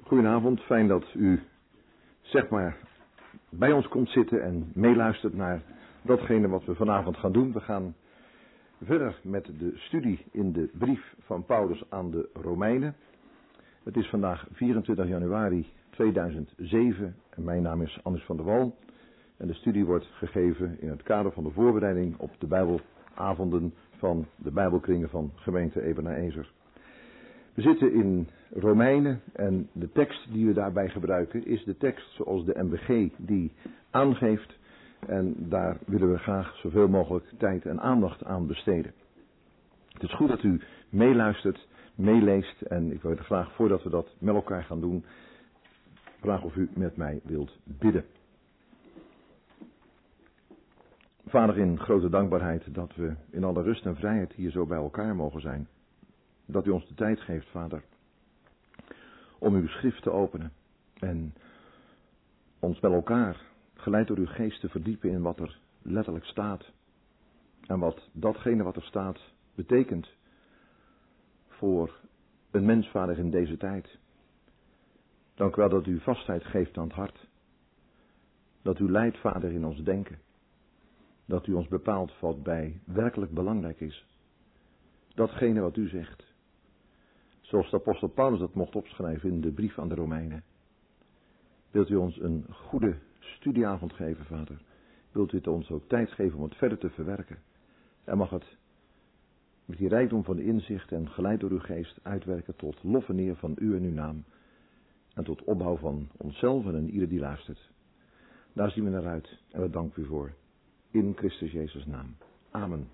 Goedenavond, fijn dat u zeg maar bij ons komt zitten en meeluistert naar datgene wat we vanavond gaan doen. We gaan verder met de studie in de brief van Paulus aan de Romeinen. Het is vandaag 24 januari 2007 en mijn naam is Anders van der Wal. En de studie wordt gegeven in het kader van de voorbereiding op de Bijbelavonden van de Bijbelkringen van gemeente Ebenezer. We zitten in Romeinen en de tekst die we daarbij gebruiken is de tekst zoals de MBG die aangeeft. En daar willen we graag zoveel mogelijk tijd en aandacht aan besteden. Het is goed dat u meeluistert, meeleest en ik wil graag voordat we dat met elkaar gaan doen, vragen of u met mij wilt bidden. Vader, in grote dankbaarheid dat we in alle rust en vrijheid hier zo bij elkaar mogen zijn. Dat u ons de tijd geeft, Vader, om uw schrift te openen en ons met elkaar, geleid door uw geest, te verdiepen in wat er letterlijk staat. En wat datgene wat er staat betekent voor een mens, Vader, in deze tijd. Dank u wel dat u vastheid geeft aan het hart. Dat u leidt, Vader, in ons denken. Dat u ons bepaalt wat bij werkelijk belangrijk is. Datgene wat u zegt. Zoals de apostel Paulus dat mocht opschrijven in de brief aan de Romeinen. Wilt u ons een goede studieavond geven, Vader? Wilt u het ons ook tijd geven om het verder te verwerken? En mag het met die rijkdom van de inzicht en geleid door uw geest uitwerken tot lof en eer van u en uw naam. En tot opbouw van onszelf en ieder die luistert. Daar zien we naar uit en we danken u voor. In Christus Jezus' naam. Amen.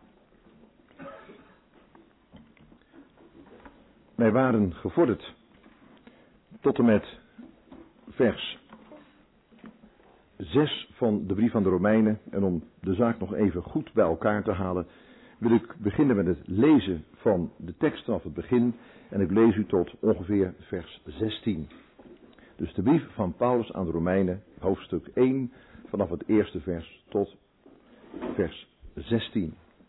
Wij waren gevorderd tot en met vers 6 van de brief aan de Romeinen. En om de zaak nog even goed bij elkaar te halen, wil ik beginnen met het lezen van de tekst vanaf het begin. En ik lees u tot ongeveer vers 16. Dus de brief van Paulus aan de Romeinen, hoofdstuk 1, vanaf het eerste vers tot vers 16.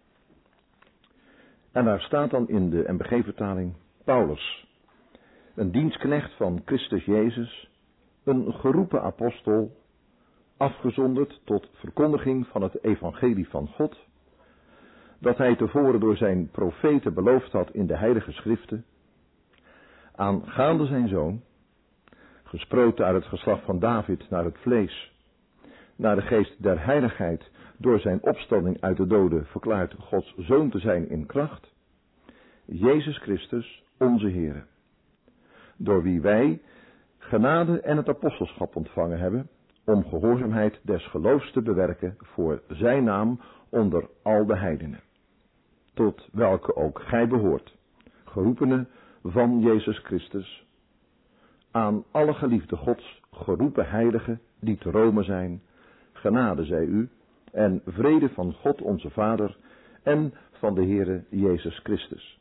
En daar staat dan in de MBG-vertaling: Paulus, een dienstknecht van Christus Jezus, een geroepen apostel, afgezonderd tot verkondiging van het evangelie van God, dat hij tevoren door zijn profeten beloofd had in de heilige schriften, aangaande zijn zoon, gesproten uit het geslacht van David naar het vlees, naar de geest der heiligheid, door zijn opstanding uit de doden verklaard Gods zoon te zijn in kracht, Jezus Christus, onze Heere, door wie wij genade en het apostelschap ontvangen hebben, om gehoorzaamheid des geloofs te bewerken voor zijn naam onder al de heidenen, tot welke ook gij behoort, geroepenen van Jezus Christus, aan alle geliefde Gods geroepen heiligen die te Rome zijn, genade zij u en vrede van God onze Vader en van de Heere Jezus Christus.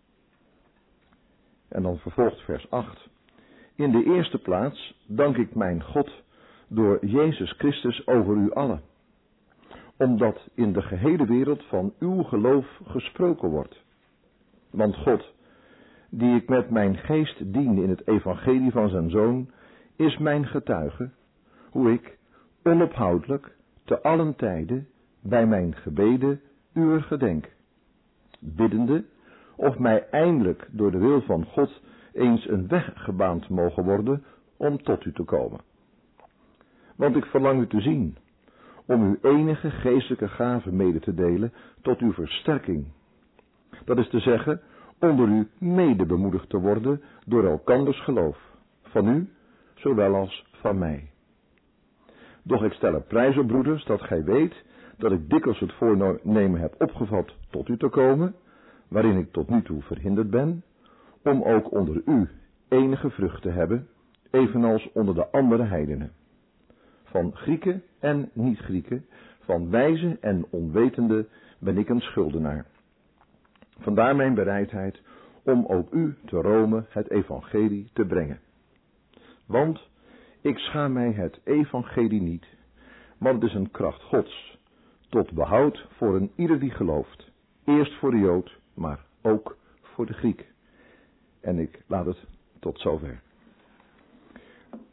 En dan vervolgt vers 8. In de eerste plaats dank ik mijn God door Jezus Christus over u allen, omdat in de gehele wereld van uw geloof gesproken wordt. Want God, die ik met mijn geest dien in het evangelie van zijn Zoon, is mijn getuige, hoe ik onophoudelijk te allen tijden bij mijn gebeden uwer gedenk, biddende of mij eindelijk door de wil van God eens een weg gebaand mogen worden om tot u te komen. Want ik verlang u te zien, om uw enige geestelijke gave mede te delen tot uw versterking. Dat is te zeggen, onder u mede bemoedigd te worden door elkanders geloof, van u zowel als van mij. Doch ik stel er prijs op, broeders, dat gij weet dat ik dikwijls het voornemen heb opgevat tot u te komen, waarin ik tot nu toe verhinderd ben, om ook onder u enige vrucht te hebben, evenals onder de andere heidenen. Van Grieken en niet-Grieken, van wijze en onwetende ben ik een schuldenaar. Vandaar mijn bereidheid om ook u te Rome het evangelie te brengen. Want ik schaam mij het evangelie niet, maar het is een kracht Gods, tot behoud voor een ieder die gelooft. Eerst voor de Jood, maar ook voor de Griek. En ik laat het tot zover.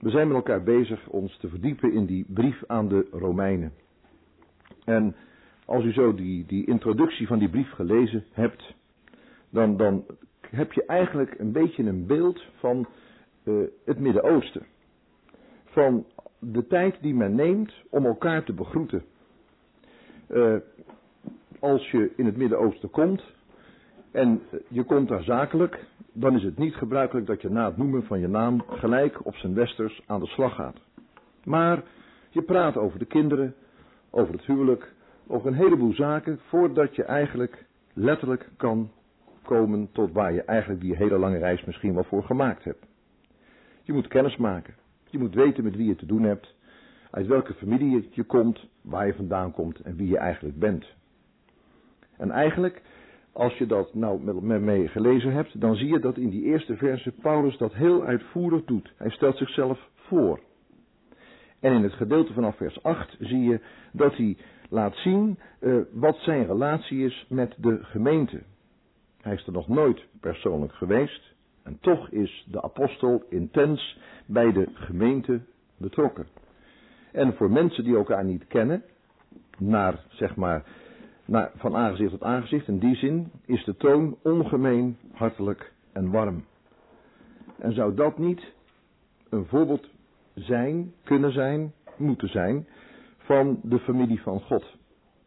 We zijn met elkaar bezig ons te verdiepen in die brief aan de Romeinen. En als u zo die introductie van die brief gelezen hebt, dan heb je eigenlijk een beetje een beeld van het Midden-Oosten. Van de tijd die men neemt om elkaar te begroeten. Als je in het Midden-Oosten komt en je komt daar zakelijk, dan is het niet gebruikelijk dat je na het noemen van je naam gelijk op zijn westers aan de slag gaat. Maar je praat over de kinderen, over het huwelijk, over een heleboel zaken, voordat je eigenlijk letterlijk kan komen tot waar je eigenlijk die hele lange reis misschien wel voor gemaakt hebt. Je moet kennis maken. Je moet weten met wie je te doen hebt, uit welke familie je komt, waar je vandaan komt en wie je eigenlijk bent. En eigenlijk, als je dat nou met mij gelezen hebt, dan zie je dat in die eerste verse Paulus dat heel uitvoerig doet. Hij stelt zichzelf voor. En in het gedeelte vanaf vers 8 zie je dat hij laat zien wat zijn relatie is met de gemeente. Hij is er nog nooit persoonlijk geweest en toch is de apostel intens bij de gemeente betrokken. En voor mensen die elkaar niet kennen, van aangezicht tot aangezicht, in die zin is de toon ongemeen hartelijk en warm. En zou dat niet een voorbeeld zijn, kunnen zijn, moeten zijn van de familie van God?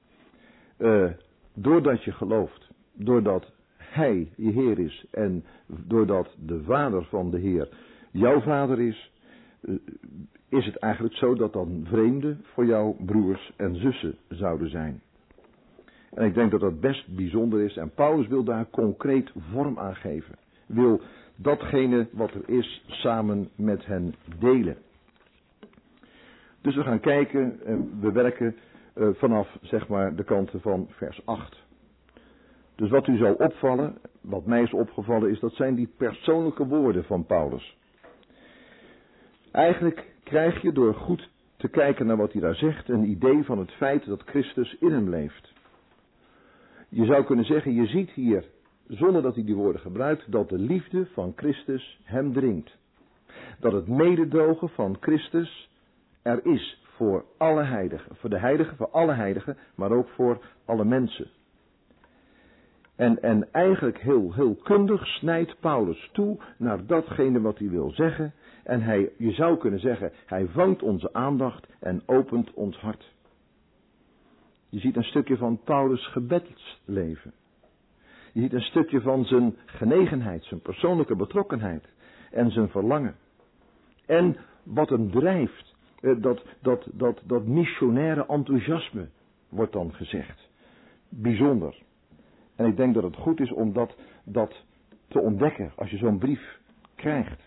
Doordat je gelooft, doordat Hij je Heer is en doordat de Vader van de Heer jouw Vader is het eigenlijk zo dat dan vreemden voor jouw broers en zussen zouden zijn. En ik denk dat dat best bijzonder is en Paulus wil daar concreet vorm aan geven. Wil datgene wat er is samen met hen delen. Dus we gaan kijken, we werken vanaf de kanten van vers 8. Dus wat u zal opvallen, wat mij is opgevallen, is dat zijn die persoonlijke woorden van Paulus. Eigenlijk krijg je door goed te kijken naar wat hij daar zegt een idee van het feit dat Christus in hem leeft. Je zou kunnen zeggen, je ziet hier, zonder dat hij die woorden gebruikt, dat de liefde van Christus hem dringt. Dat het mededogen van Christus er is voor alle heiligen. Voor de heiligen, voor alle heiligen, maar ook voor alle mensen. En eigenlijk heel kundig snijdt Paulus toe naar datgene wat hij wil zeggen. En je zou kunnen zeggen, hij vangt onze aandacht en opent ons hart. Je ziet een stukje van Paulus' gebedsleven. Je ziet een stukje van zijn genegenheid, zijn persoonlijke betrokkenheid en zijn verlangen. En wat hem drijft, dat missionaire enthousiasme wordt dan gezegd. Bijzonder. En ik denk dat het goed is om dat te ontdekken als je zo'n brief krijgt.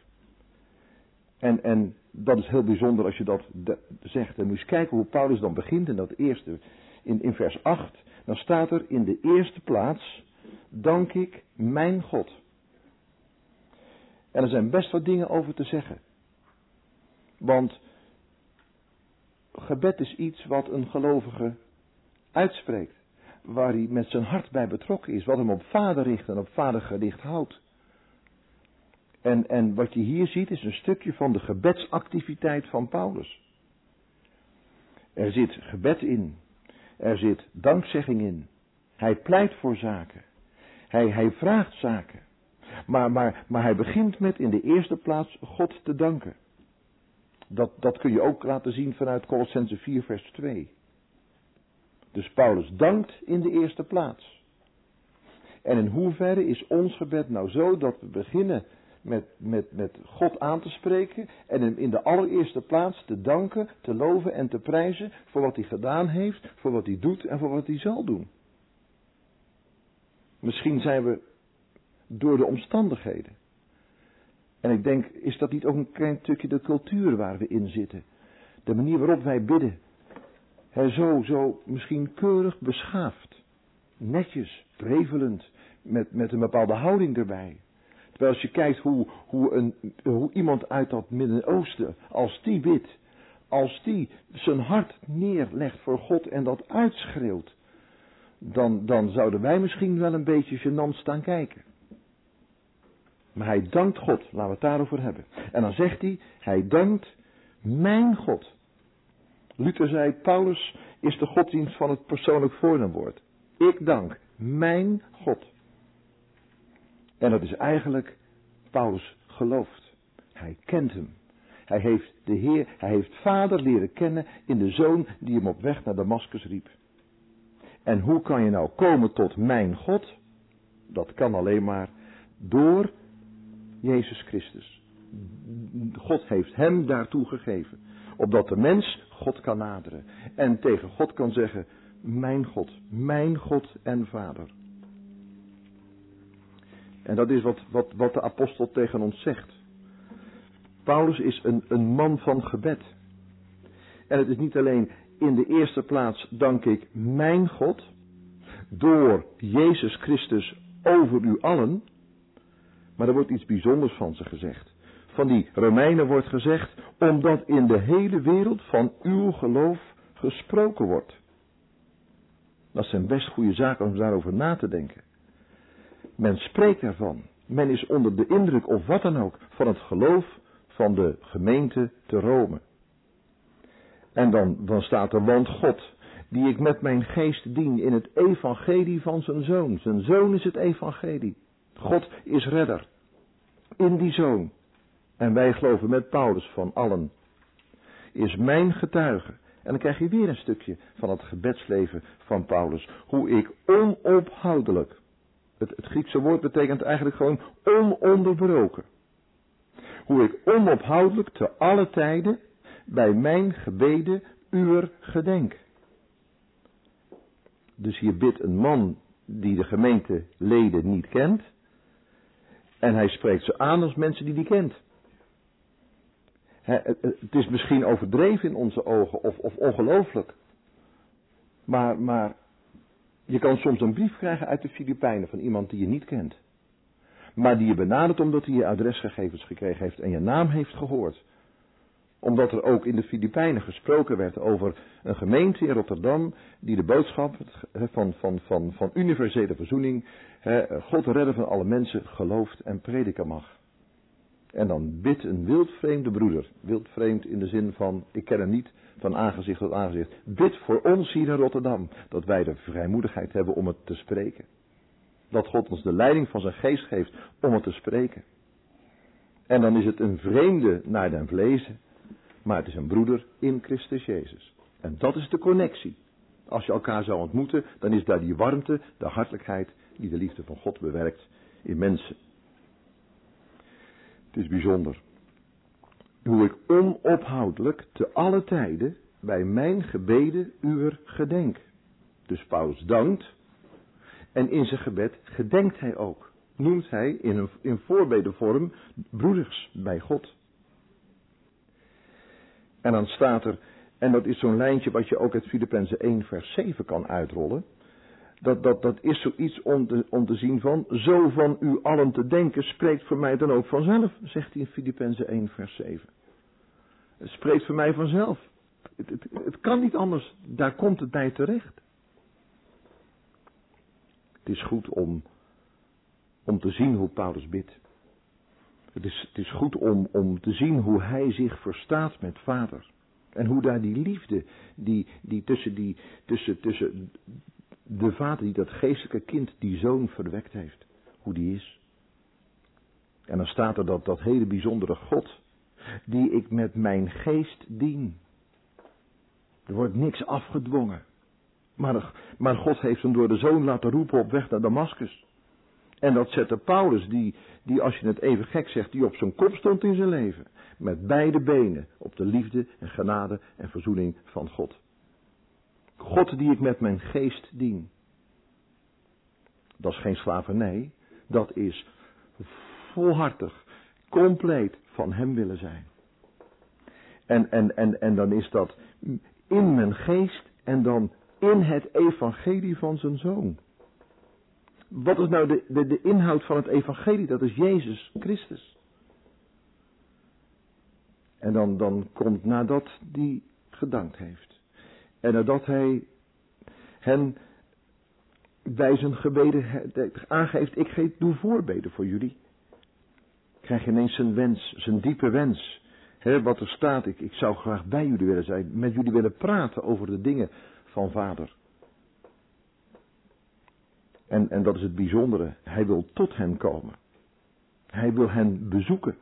En dat is heel bijzonder als je dat zegt. En moet je eens kijken hoe Paulus dan begint in dat eerste, in vers 8. Dan staat er in de eerste plaats, dank ik mijn God. En er zijn best wat dingen over te zeggen. Want gebed is iets wat een gelovige uitspreekt. Waar hij met zijn hart bij betrokken is. Wat hem op Vader richt en op Vader gericht houdt. En wat je hier ziet is een stukje van de gebedsactiviteit van Paulus. Er zit gebed in. Er zit dankzegging in. Hij pleit voor zaken. Hij vraagt zaken. Maar hij begint met in de eerste plaats God te danken. Dat kun je ook laten zien vanuit Kolossenzen 4 vers 2. Dus Paulus dankt in de eerste plaats. En in hoeverre is ons gebed nou zo dat we beginnen met God aan te spreken en hem in de allereerste plaats te danken, te loven en te prijzen voor wat hij gedaan heeft, voor wat hij doet en voor wat hij zal doen. Misschien zijn we door de omstandigheden. En ik denk, is dat niet ook een klein stukje de cultuur waar we in zitten? De manier waarop wij bidden. Zo misschien keurig beschaafd. Netjes, prevelend, met een bepaalde houding erbij. Terwijl als je kijkt hoe iemand uit dat Midden-Oosten, als die bidt, als die zijn hart neerlegt voor God en dat uitschreeuwt, dan zouden wij misschien wel een beetje gênant staan kijken. Maar hij dankt God, laten we het daarover hebben. En dan zegt hij dankt mijn God. Luther zei, Paulus is de godsdienst van het persoonlijk voornaamwoord. Ik dank mijn God. En dat is eigenlijk Paulus gelooft. Hij kent hem. Hij heeft de Heer, hij heeft Vader leren kennen in de Zoon die hem op weg naar Damaskus riep. En hoe kan je nou komen tot mijn God? Dat kan alleen maar door Jezus Christus. God heeft hem daartoe gegeven. Opdat de mens God kan naderen. En tegen God kan zeggen, mijn God en Vader. En dat is wat de apostel tegen ons zegt. Paulus is een man van gebed. En het is niet alleen in de eerste plaats dank ik mijn God, door Jezus Christus over u allen, maar er wordt iets bijzonders van ze gezegd. Van die Romeinen wordt gezegd, omdat in de hele wereld van uw geloof gesproken wordt. Dat zijn best goede zaken om daarover na te denken. Men spreekt ervan. Men is onder de indruk, of wat dan ook, van het geloof van de gemeente te Rome. En dan staat er, want God, die ik met mijn geest dien in het evangelie van zijn Zoon. Zijn Zoon is het evangelie. God is redder. In die Zoon. En wij geloven met Paulus van allen. Is mijn getuige. En dan krijg je weer een stukje van het gebedsleven van Paulus. Hoe ik onophoudelijk. Het Griekse woord betekent eigenlijk gewoon ononderbroken. Hoe ik onophoudelijk te alle tijden bij mijn gebeden uwer gedenk. Dus hier bidt een man die de gemeenteleden niet kent. En hij spreekt ze aan als mensen die kent. Het is misschien overdreven in onze ogen of ongelooflijk. Maar je kan soms een brief krijgen uit de Filipijnen van iemand die je niet kent. Maar die je benadert omdat hij je adresgegevens gekregen heeft en je naam heeft gehoord. Omdat er ook in de Filipijnen gesproken werd over een gemeente in Rotterdam die de boodschap van universele verzoening, God redden van alle mensen, gelooft en prediken mag. En dan bidt een wildvreemde broeder, wildvreemd in de zin van, ik ken hem niet, van aangezicht tot aangezicht. Bid voor ons hier in Rotterdam, dat wij de vrijmoedigheid hebben om het te spreken. Dat God ons de leiding van zijn geest geeft om het te spreken. En dan is het een vreemde naar den vlezen, maar het is een broeder in Christus Jezus. En dat is de connectie. Als je elkaar zou ontmoeten, dan is daar die warmte, de hartelijkheid die de liefde van God bewerkt in mensen. Het is bijzonder. Hoe ik onophoudelijk te alle tijden bij mijn gebeden uwer gedenk. Dus Paulus dankt. En in zijn gebed gedenkt hij ook. Noemt hij in voorbedenvorm broeders bij God. En dan staat er, en dat is zo'n lijntje wat je ook uit Filippenzen 1 vers 7 kan uitrollen. Dat is zoiets om te zien van, zo van u allen te denken, spreekt voor mij dan ook vanzelf, zegt hij in Filippenzen 1 vers 7. Het spreekt voor mij vanzelf. Het kan niet anders, daar komt het bij terecht. Het is goed om te zien hoe Paulus bidt. Het is goed om te zien hoe hij zich verstaat met Vader. En hoe daar die liefde, die tussen de Vader die dat geestelijke kind, die Zoon verwekt heeft. Hoe die is. En dan staat er dat hele bijzondere God, die ik met mijn geest dien. Er wordt niks afgedwongen. Maar God heeft hem door de Zoon laten roepen op weg naar Damaskus. En dat zette Paulus, die als je het even gek zegt, die op zijn kop stond in zijn leven. Met beide benen op de liefde en genade en verzoening van God. God die ik met mijn geest dien. Dat is geen slavernij. Dat is volhartig, compleet van hem willen zijn. En dan is dat in mijn geest en dan in het evangelie van zijn Zoon. Wat is nou de inhoud van het evangelie? Dat is Jezus Christus. En dan komt nadat hij gedankt heeft. En nadat hij hen bij zijn gebeden aangeeft, ik doe voorbeden voor jullie. Krijg je ineens zijn wens, zijn diepe wens. Wat er staat, ik zou graag bij jullie willen zijn, met jullie willen praten over de dingen van Vader. En dat is het bijzondere, hij wil tot hen komen. Hij wil hen bezoeken.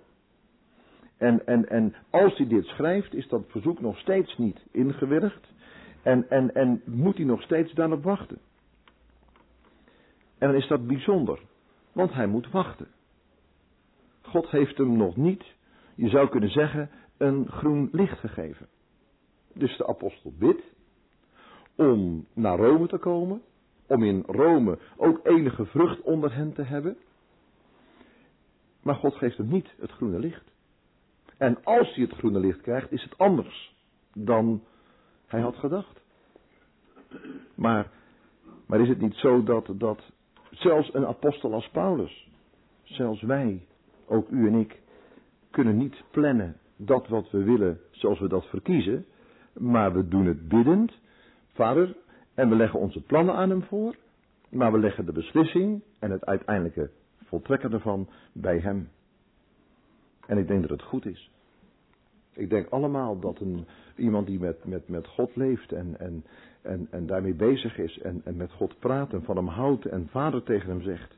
En als hij dit schrijft, is dat verzoek nog steeds niet ingewilligd. En moet hij nog steeds daarop wachten. En dan is dat bijzonder, want hij moet wachten. God heeft hem nog niet, je zou kunnen zeggen, een groen licht gegeven. Dus de apostel bidt om naar Rome te komen, om in Rome ook enige vrucht onder hen te hebben. Maar God geeft hem niet het groene licht. En als hij het groene licht krijgt, is het anders dan hij had gedacht. Maar is het niet zo dat zelfs een apostel als Paulus, zelfs wij, ook u en ik, kunnen niet plannen dat wat we willen zoals we dat verkiezen, maar we doen het biddend, Vader, en we leggen onze plannen aan hem voor, maar we leggen de beslissing en het uiteindelijke voltrekken ervan bij hem. En ik denk dat het goed is. Ik denk allemaal dat iemand die met God leeft en daarmee bezig is en met God praat en van hem houdt en Vader tegen hem zegt,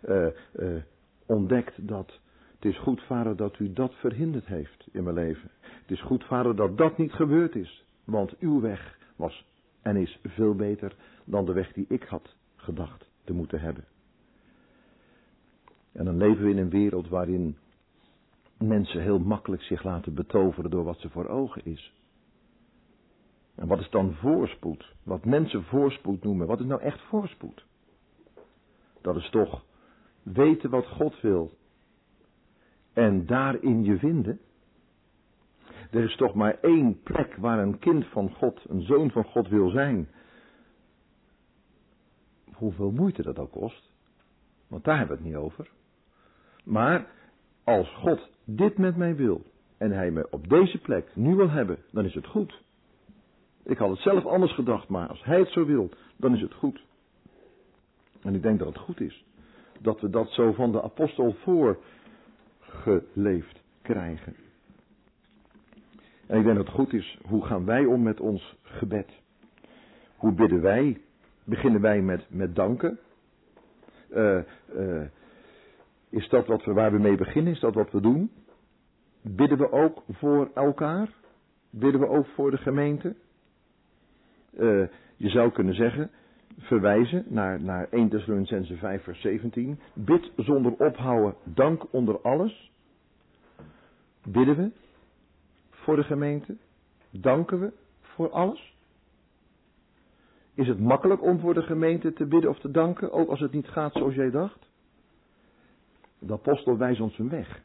ontdekt dat het is goed, Vader, dat u dat verhinderd heeft in mijn leven. Het is goed, Vader, dat dat niet gebeurd is, want uw weg was en is veel beter dan de weg die ik had gedacht te moeten hebben. En dan leven we in een wereld waarin mensen heel makkelijk zich laten betoveren door wat ze voor ogen is. En wat is dan voorspoed? Wat mensen voorspoed noemen, wat is nou echt voorspoed? Dat is toch weten wat God wil en daarin je vinden. Er is toch maar één plek waar een kind van God, een zoon van God wil zijn. Hoeveel moeite dat ook kost, want daar hebben we het niet over. Maar als God dit met mij wil en hij me op deze plek nu wil hebben, dan is het goed. Ik had het zelf anders gedacht, maar als hij het zo wil, dan is het goed. En ik denk dat het goed is dat we dat zo van de apostel voorgeleefd krijgen. En ik denk dat het goed is, hoe gaan wij om met ons gebed? Hoe bidden wij? Beginnen wij met danken? Is dat waar we mee beginnen? Is dat wat we doen? Bidden we ook voor elkaar? Bidden we ook voor de gemeente? Je zou kunnen zeggen, verwijzen naar 1 Thessalonicenzen 5 vers 17. Bid zonder ophouden, dank onder alles. Bidden we voor de gemeente? Danken we voor alles? Is het makkelijk om voor de gemeente te bidden of te danken, ook als het niet gaat zoals jij dacht? De apostel wijst ons een weg.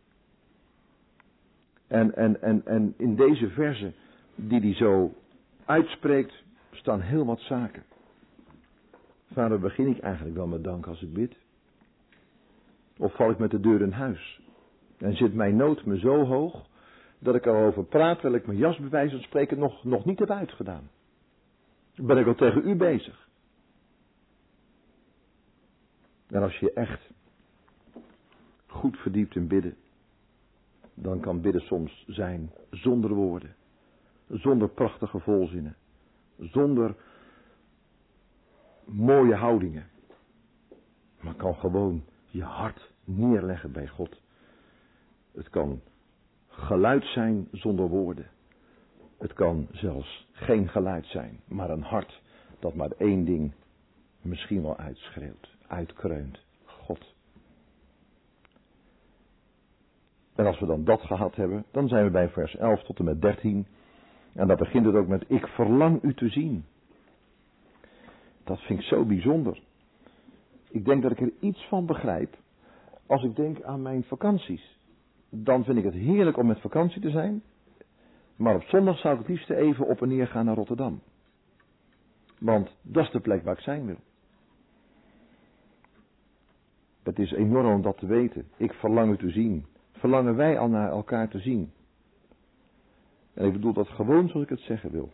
En in deze verzen die hij zo uitspreekt, staan heel wat zaken. Vader, begin ik eigenlijk wel met dank als ik bid? Of val ik met de deur in huis? En zit mijn nood me zo hoog, dat ik erover praat, terwijl ik mijn jas bij wijze van spreken nog niet heb uitgedaan? Ben ik al tegen u bezig? En als je echt goed verdiept in bidden, dan kan bidden soms zijn zonder woorden, zonder prachtige volzinnen, zonder mooie houdingen, maar kan gewoon je hart neerleggen bij God. Het kan geluid zijn zonder woorden. Het kan zelfs geen geluid zijn, maar een hart dat maar één ding misschien wel uitschreeuwt, uitkreunt: God. En als we dan dat gehad hebben, dan zijn we bij vers 11 tot en met 13. En daar begint het ook met: ik verlang u te zien. Dat vind ik zo bijzonder. Ik denk dat ik er iets van begrijp als ik denk aan mijn vakanties. Dan vind ik het heerlijk om met vakantie te zijn. Maar op zondag zou ik het liefst even op en neer gaan naar Rotterdam. Want dat is de plek waar ik zijn wil. Het is enorm om dat te weten. Ik verlang u te zien. Verlangen wij al naar elkaar te zien? En ik bedoel dat gewoon zoals ik het zeggen wil.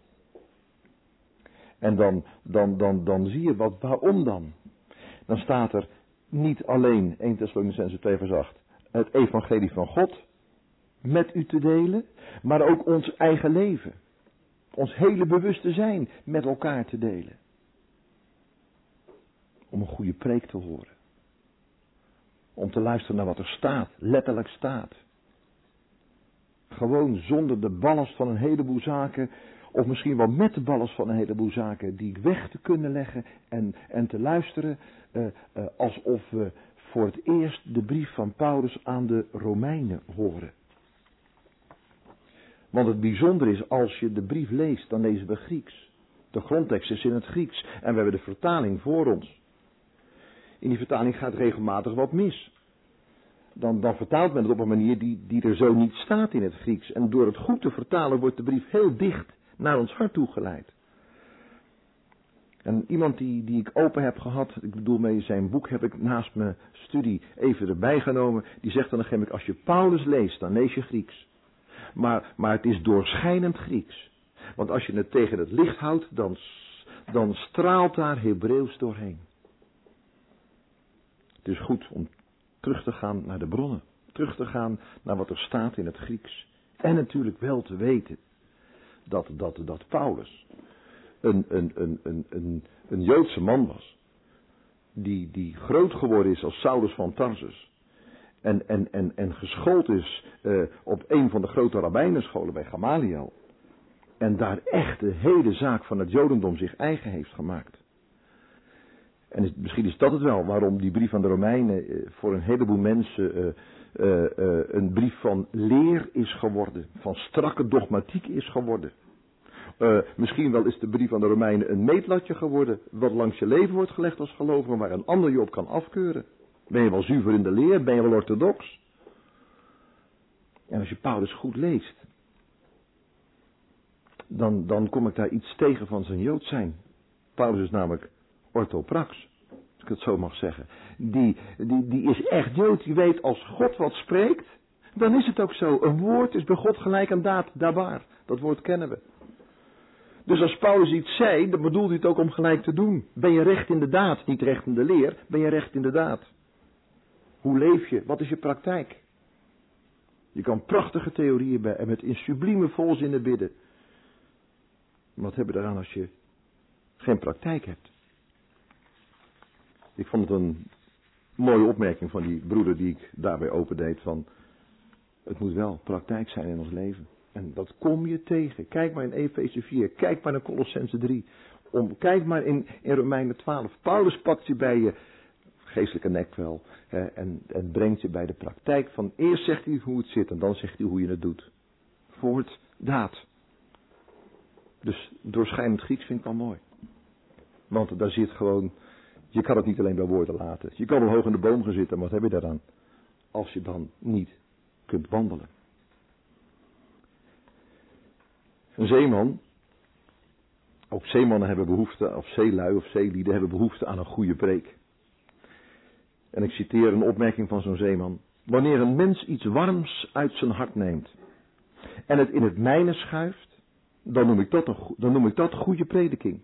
En dan zie je wat, waarom dan? Dan staat er niet alleen 1 Thessalonicenzen 2 vers 8, het evangelie van God, met u te delen, maar ook ons eigen leven. Ons hele bewuste zijn met elkaar te delen. Om een goede preek te horen. Om te luisteren naar wat er staat, letterlijk staat. Gewoon zonder de ballast van een heleboel zaken, of misschien wel met de ballast van een heleboel zaken, die weg te kunnen leggen en te luisteren alsof we voor het eerst de brief van Paulus aan de Romeinen horen. Want het bijzonder is, als je de brief leest, dan lezen we Grieks. De grondtekst is in het Grieks en we hebben de vertaling voor ons. In die vertaling gaat regelmatig wat mis. Dan vertaalt men het op een manier die er zo niet staat in het Grieks. En door het goed te vertalen wordt de brief heel dicht naar ons hart toegeleid. En iemand die ik open heb gehad, ik bedoel mee zijn boek heb ik naast mijn studie even erbij genomen. Die zegt dan op een gegeven moment, als je Paulus leest, dan lees je Grieks. Maar het is doorschijnend Grieks. Want als je het tegen het licht houdt, dan straalt daar Hebreeuws doorheen. Het is goed om terug te gaan naar de bronnen. Terug te gaan naar wat er staat in het Grieks. En natuurlijk wel te weten dat Paulus een Joodse man was. Die groot geworden is als Saulus van Tarsus. En geschoold is op een van de grote rabbijnenscholen bij Gamaliel. En daar echt de hele zaak van het Jodendom zich eigen heeft gemaakt. En misschien is dat het wel waarom die brief aan de Romeinen voor een heleboel mensen een brief van leer is geworden. Van strakke dogmatiek is geworden. Misschien wel is de brief aan de Romeinen een meetlatje geworden. Wat langs je leven wordt gelegd als gelovige, waar een ander je op kan afkeuren. Ben je wel zuiver in de leer? Ben je wel orthodox? En als je Paulus goed leest, dan kom ik daar iets tegen van zijn Jood zijn. Paulus is namelijk orthoprax, als ik het zo mag zeggen. Die is echt Jood, die weet als God wat spreekt, dan is het ook zo. Een woord is bij God gelijk aan daad, dabar. Dat woord kennen we. Dus als Paulus iets zei, dan bedoelt hij het ook om gelijk te doen. Ben je recht in de daad, niet recht in de leer, ben je recht in de daad. Hoe leef je? Wat is je praktijk? Je kan prachtige theorieën bij en met in sublieme volzinnen bidden. Wat heb je eraan als je geen praktijk hebt? Ik vond het een mooie opmerking van die broeder die ik daarbij opendeed van het moet wel praktijk zijn in ons leven. En dat kom je tegen. Kijk maar in Efeze 4, kijk maar in Kolossenzen 3, kijk maar in Romeinen 12. Paulus pakt je bij je geestelijke nekvel en brengt je bij de praktijk van eerst zegt hij hoe het zit en dan zegt hij hoe je het doet. Woord, daad. Dus doorschijnend Grieks vind ik wel mooi. Want daar zit gewoon, je kan het niet alleen bij woorden laten. Je kan wel hoog in de boom gaan zitten, maar wat heb je daaraan? Als je dan niet kunt wandelen. Een zeeman, ook zeemannen hebben behoefte, of zeelui of zeelieden hebben behoefte aan een goede preek. En ik citeer een opmerking van zo'n zeeman. Wanneer een mens iets warms uit zijn hart neemt en het in het mijne schuift, dan noem ik dat goede prediking.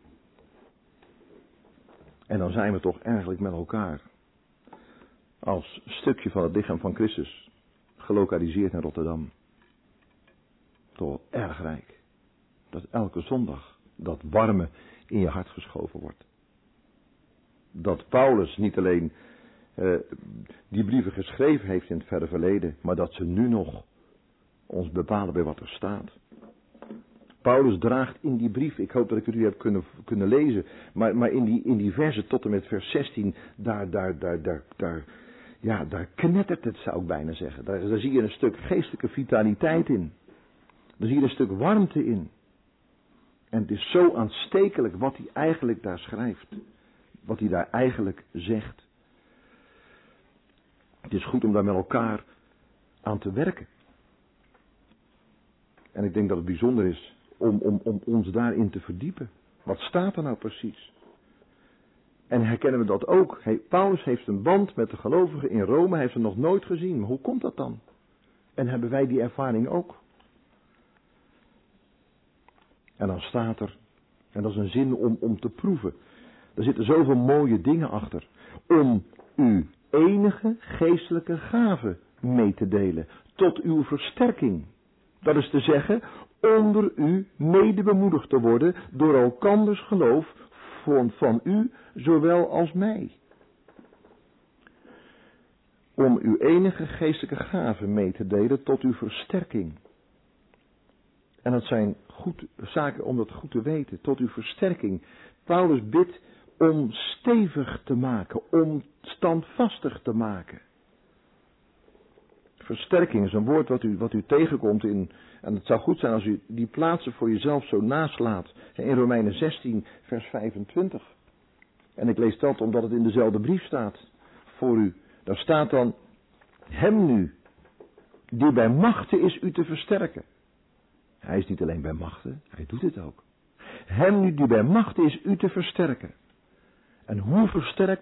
En dan zijn we toch eigenlijk met elkaar als stukje van het lichaam van Christus gelokaliseerd in Rotterdam. Toch erg rijk. Dat elke zondag dat warme in je hart geschoven wordt. Dat Paulus niet alleen die brieven geschreven heeft in het verre verleden, maar dat ze nu nog ons bepalen bij wat er staat. Paulus draagt in die brief, ik hoop dat ik het u heb kunnen lezen, maar in die versen tot en met vers 16, daar knettert het, zou ik bijna zeggen. Daar zie je een stuk geestelijke vitaliteit in. Daar zie je een stuk warmte in. En het is zo aanstekelijk wat hij eigenlijk daar schrijft. Wat hij daar eigenlijk zegt. Het is goed om daar met elkaar aan te werken. En ik denk dat het bijzonder is om ons daarin te verdiepen. Wat staat er nou precies? En herkennen we dat ook? Paulus heeft een band met de gelovigen in Rome. Hij heeft ze nog nooit gezien. Maar hoe komt dat dan? En hebben wij die ervaring ook? En dan staat er, en dat is een zin om te proeven. Er zitten zoveel mooie dingen achter. Om uw enige geestelijke gave mee te delen. tot uw versterking. Dat is te zeggen, onder u mede bemoedigd te worden door elkanders geloof van u zowel als mij. Om uw enige geestelijke gaven mee te delen tot uw versterking. En dat zijn zaken om dat goed te weten, tot uw versterking. Paulus bidt om stevig te maken, om standvastig te maken. Versterking is een woord wat u tegenkomt in, en het zou goed zijn als u die plaatsen voor jezelf zo naslaat. In Romeinen 16 vers 25. En ik lees dat omdat het in dezelfde brief staat voor u. Daar staat dan, hem nu, die bij machte is u te versterken. Hij is niet alleen bij machte, hij doet het ook. Hem nu die bij machte is u te versterken. En hoe versterkt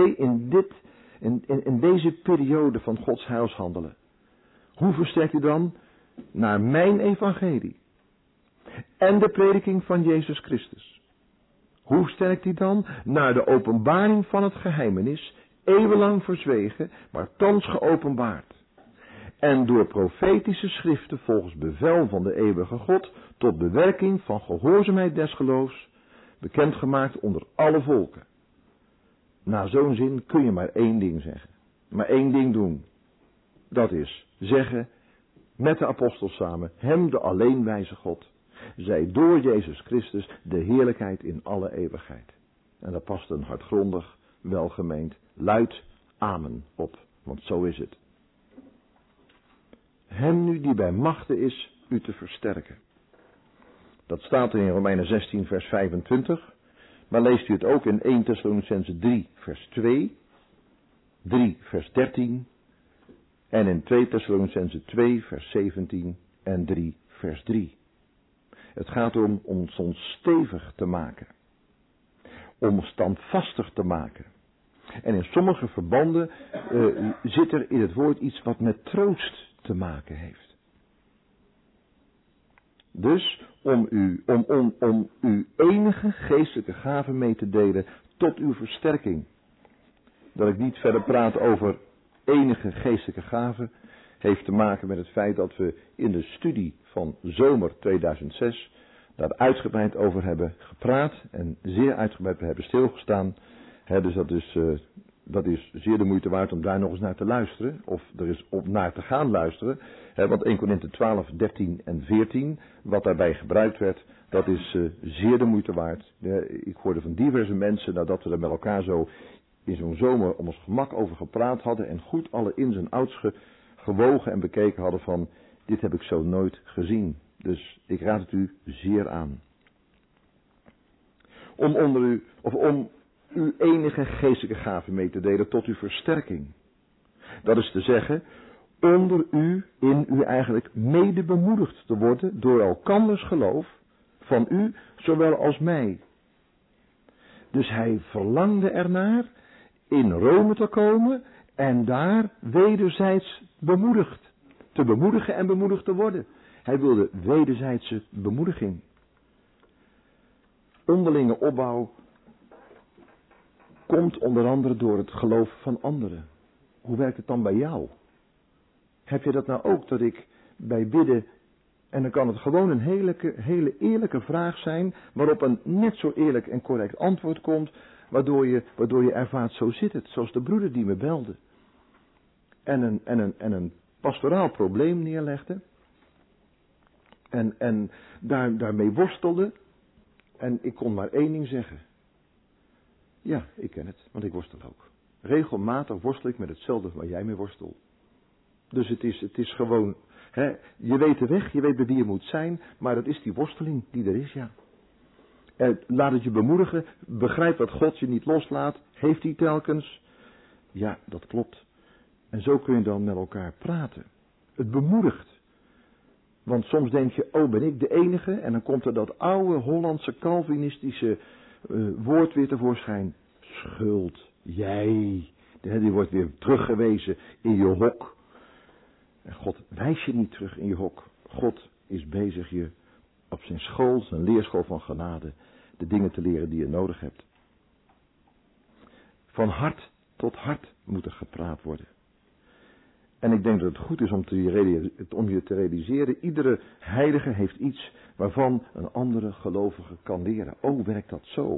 in deze periode van Gods heilshandelen? Hoe versterkt hij dan? Naar mijn evangelie. En de prediking van Jezus Christus. Hoe sterkt hij dan? Naar de openbaring van het geheimenis, eeuwenlang verzwegen, maar thans geopenbaard. En door profetische schriften volgens bevel van de eeuwige God, tot bewerking van gehoorzaamheid des geloofs, bekendgemaakt onder alle volken. Na zo'n zin kun je maar één ding zeggen. Maar één ding doen. Dat is zeggen, met de apostels samen, hem de alleenwijze God, zij door Jezus Christus de heerlijkheid in alle eeuwigheid. En daar past een hardgrondig, welgemeend, luid amen op, want zo is het. Hem nu die bij machte is u te versterken. Dat staat er in Romeinen 16 vers 25. Maar leest u het ook in 1 Thessalonicenzen 3 vers 2. 3 vers 13. En in 2 Thessalonicenzen 2 vers 17 en 3 vers 3. Het gaat om ons stevig te maken. Om standvastig te maken. En in sommige verbanden zit er in het woord iets wat met troost te maken heeft. Dus om uw enige geestelijke gaven mee te delen tot uw versterking. Dat ik niet verder praat over enige geestelijke gaven, heeft te maken met het feit dat we in de studie van zomer 2006 daar uitgebreid over hebben gepraat en zeer uitgebreid hebben stilgestaan. Dus dat is zeer de moeite waard om daar nog eens naar te luisteren. Of er is op naar te gaan luisteren. Want 1 Korinthe 12, 13 en 14, wat daarbij gebruikt werd, dat is zeer de moeite waard. Ik hoorde van diverse mensen, nadat we er met elkaar zo in zo'n zomer om ons gemak over gepraat hadden en goed alle ins en outs gewogen en bekeken hadden van, dit heb ik zo nooit gezien. Dus ik raad het u zeer aan. Om uw enige geestelijke gave mee te delen tot uw versterking. Dat is te zeggen, onder u, in u eigenlijk mede bemoedigd te worden door elkanders geloof, van u zowel als mij. Dus hij verlangde ernaar in Rome te komen en daar wederzijds te bemoedigen en bemoedigd te worden. Hij wilde wederzijdse bemoediging. Onderlinge opbouw komt onder andere door het geloof van anderen. Hoe werkt het dan bij jou? Heb je dat nou ook, dat ik bij bidden, en dan kan het gewoon een hele eerlijke vraag zijn, waarop een net zo eerlijk en correct antwoord komt, waardoor je ervaart, zo zit het, zoals de broeder die me belde. En een pastoraal probleem neerlegde. En daarmee worstelde. En ik kon maar één ding zeggen. Ja, ik ken het, want ik worstel ook. Regelmatig worstel ik met hetzelfde waar jij mee worstelt. Dus het is gewoon, je weet de weg, je weet bij wie je moet zijn, maar het is die worsteling die er is, ja. Laat het je bemoedigen, begrijp dat God je niet loslaat, heeft hij telkens. Ja, dat klopt. En zo kun je dan met elkaar praten. Het bemoedigt. Want soms denk je, oh ben ik de enige? En dan komt er dat oude Hollandse Calvinistische woord weer tevoorschijn. Schuld. Jij. Die wordt weer teruggewezen in je hok. En God wijst je niet terug in je hok. God is bezig je op zijn school, zijn leerschool van genade, de dingen te leren die je nodig hebt. Van hart tot hart moet er gepraat worden. En ik denk dat het goed is om je te realiseren, iedere heilige heeft iets waarvan een andere gelovige kan leren. Oh, werkt dat zo?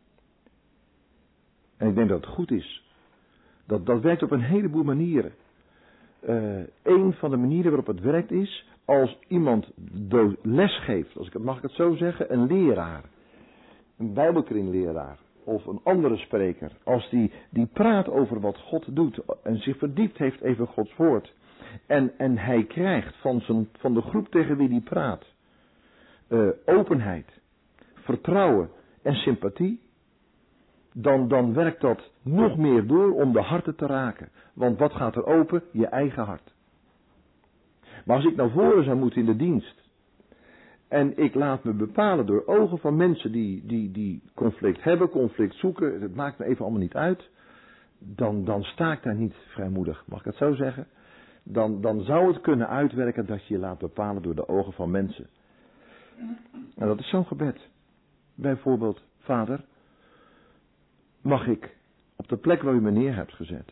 En ik denk dat het goed is. Dat werkt op een heleboel manieren. Een van de manieren waarop het werkt is, als iemand les geeft, mag ik het zo zeggen, een leraar, een bijbelkringleraar of een andere spreker, als die praat over wat God doet en zich verdiept heeft even Gods woord en hij krijgt van de groep tegen wie die praat openheid, vertrouwen en sympathie, dan werkt dat nog meer door om de harten te raken. Want wat gaat er open? Je eigen hart. Maar als ik naar voren zou moeten in de dienst en ik laat me bepalen door ogen van mensen die conflict hebben, conflict zoeken, het maakt me even allemaal niet uit, dan sta ik daar niet vrijmoedig, mag ik het zo zeggen? Dan zou het kunnen uitwerken dat je je laat bepalen door de ogen van mensen. En dat is zo'n gebed. Bijvoorbeeld, Vader, mag ik op de plek waar u me neer hebt gezet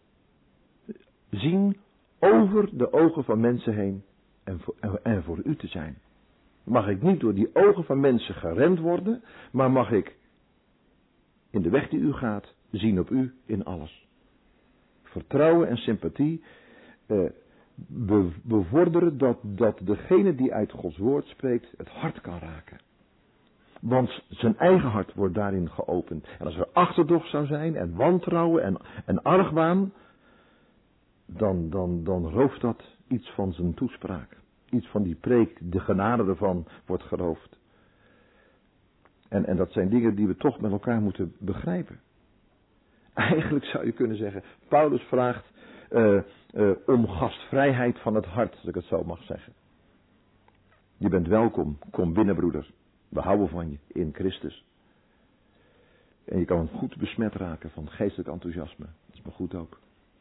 zien over de ogen van mensen heen en voor u te zijn. Mag ik niet door die ogen van mensen geremd worden, maar mag ik in de weg die u gaat zien op u in alles. Vertrouwen en sympathie bevorderen dat degene die uit Gods woord spreekt het hart kan raken. Want zijn eigen hart wordt daarin geopend. En als er achterdocht zou zijn en wantrouwen en argwaan, dan rooft dat iets van zijn toespraak. Iets van die preek, de genade ervan wordt geroofd. En dat zijn dingen die we toch met elkaar moeten begrijpen. Eigenlijk zou je kunnen zeggen, Paulus vraagt om gastvrijheid van het hart, als ik het zo mag zeggen. Je bent welkom, kom binnen broeder. We houden van je in Christus. En je kan goed besmet raken van geestelijk enthousiasme. Dat is maar goed ook.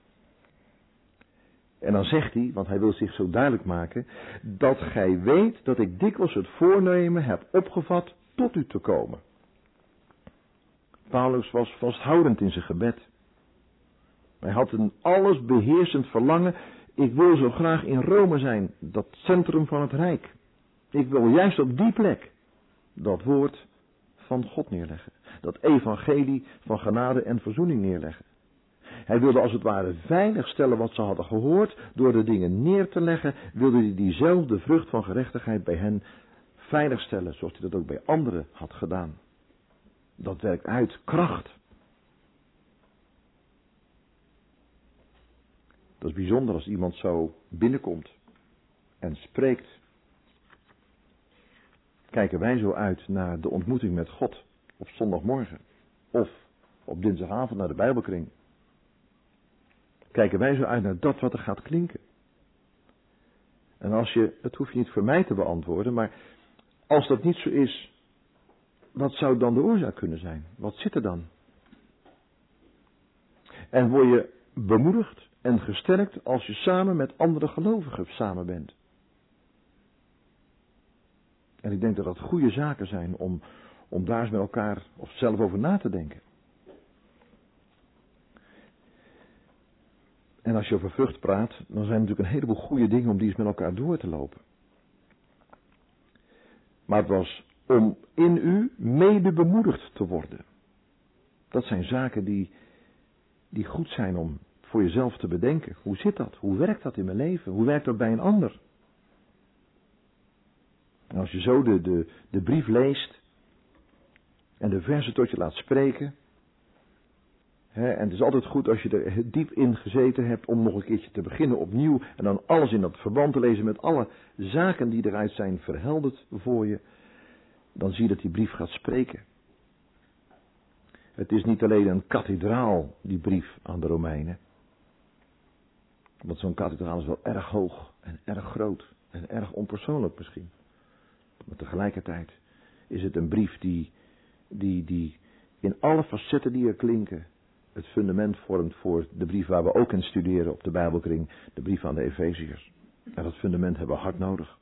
En dan zegt hij, want hij wil zich zo duidelijk maken, dat gij weet dat ik dikwijls het voornemen heb opgevat tot u te komen. Paulus was vasthoudend in zijn gebed. Hij had een alles beheersend verlangen. Ik wil zo graag in Rome zijn, dat centrum van het Rijk. Ik wil juist op die plek dat woord van God neerleggen. Dat evangelie van genade en verzoening neerleggen. Hij wilde als het ware veilig stellen wat ze hadden gehoord. Door de dingen neer te leggen, wilde hij diezelfde vrucht van gerechtigheid bij hen veilig stellen. Zoals hij dat ook bij anderen had gedaan. Dat werkt uit kracht. Dat is bijzonder als iemand zo binnenkomt en spreekt. Kijken wij zo uit naar de ontmoeting met God op zondagmorgen of op dinsdagavond naar de Bijbelkring. Kijken wij zo uit naar dat wat er gaat klinken. En dat hoef je niet voor mij te beantwoorden, maar als dat niet zo is, wat zou dan de oorzaak kunnen zijn? Wat zit er dan? En word je bemoedigd en gesterkt als je samen met andere gelovigen samen bent. En ik denk dat dat goede zaken zijn om daar eens met elkaar of zelf over na te denken. En als je over vrucht praat, dan zijn er natuurlijk een heleboel goede dingen om die eens met elkaar door te lopen. Maar het was om in u mede bemoedigd te worden. Dat zijn zaken die goed zijn om voor jezelf te bedenken. Hoe zit dat? Hoe werkt dat in mijn leven? Hoe werkt dat bij een ander? En als je zo de brief leest en de versen tot je laat spreken. En het is altijd goed als je er diep in gezeten hebt om nog een keertje te beginnen opnieuw. En dan alles in dat verband te lezen met alle zaken die eruit zijn verhelderd voor je. Dan zie je dat die brief gaat spreken. Het is niet alleen een kathedraal, die brief aan de Romeinen. Want zo'n kathedraal is wel erg hoog en erg groot en erg onpersoonlijk misschien. Maar tegelijkertijd is het een brief die in alle facetten die er klinken het fundament vormt voor de brief waar we ook in studeren op de Bijbelkring, de brief aan de Efeziërs. En dat fundament hebben we hard nodig.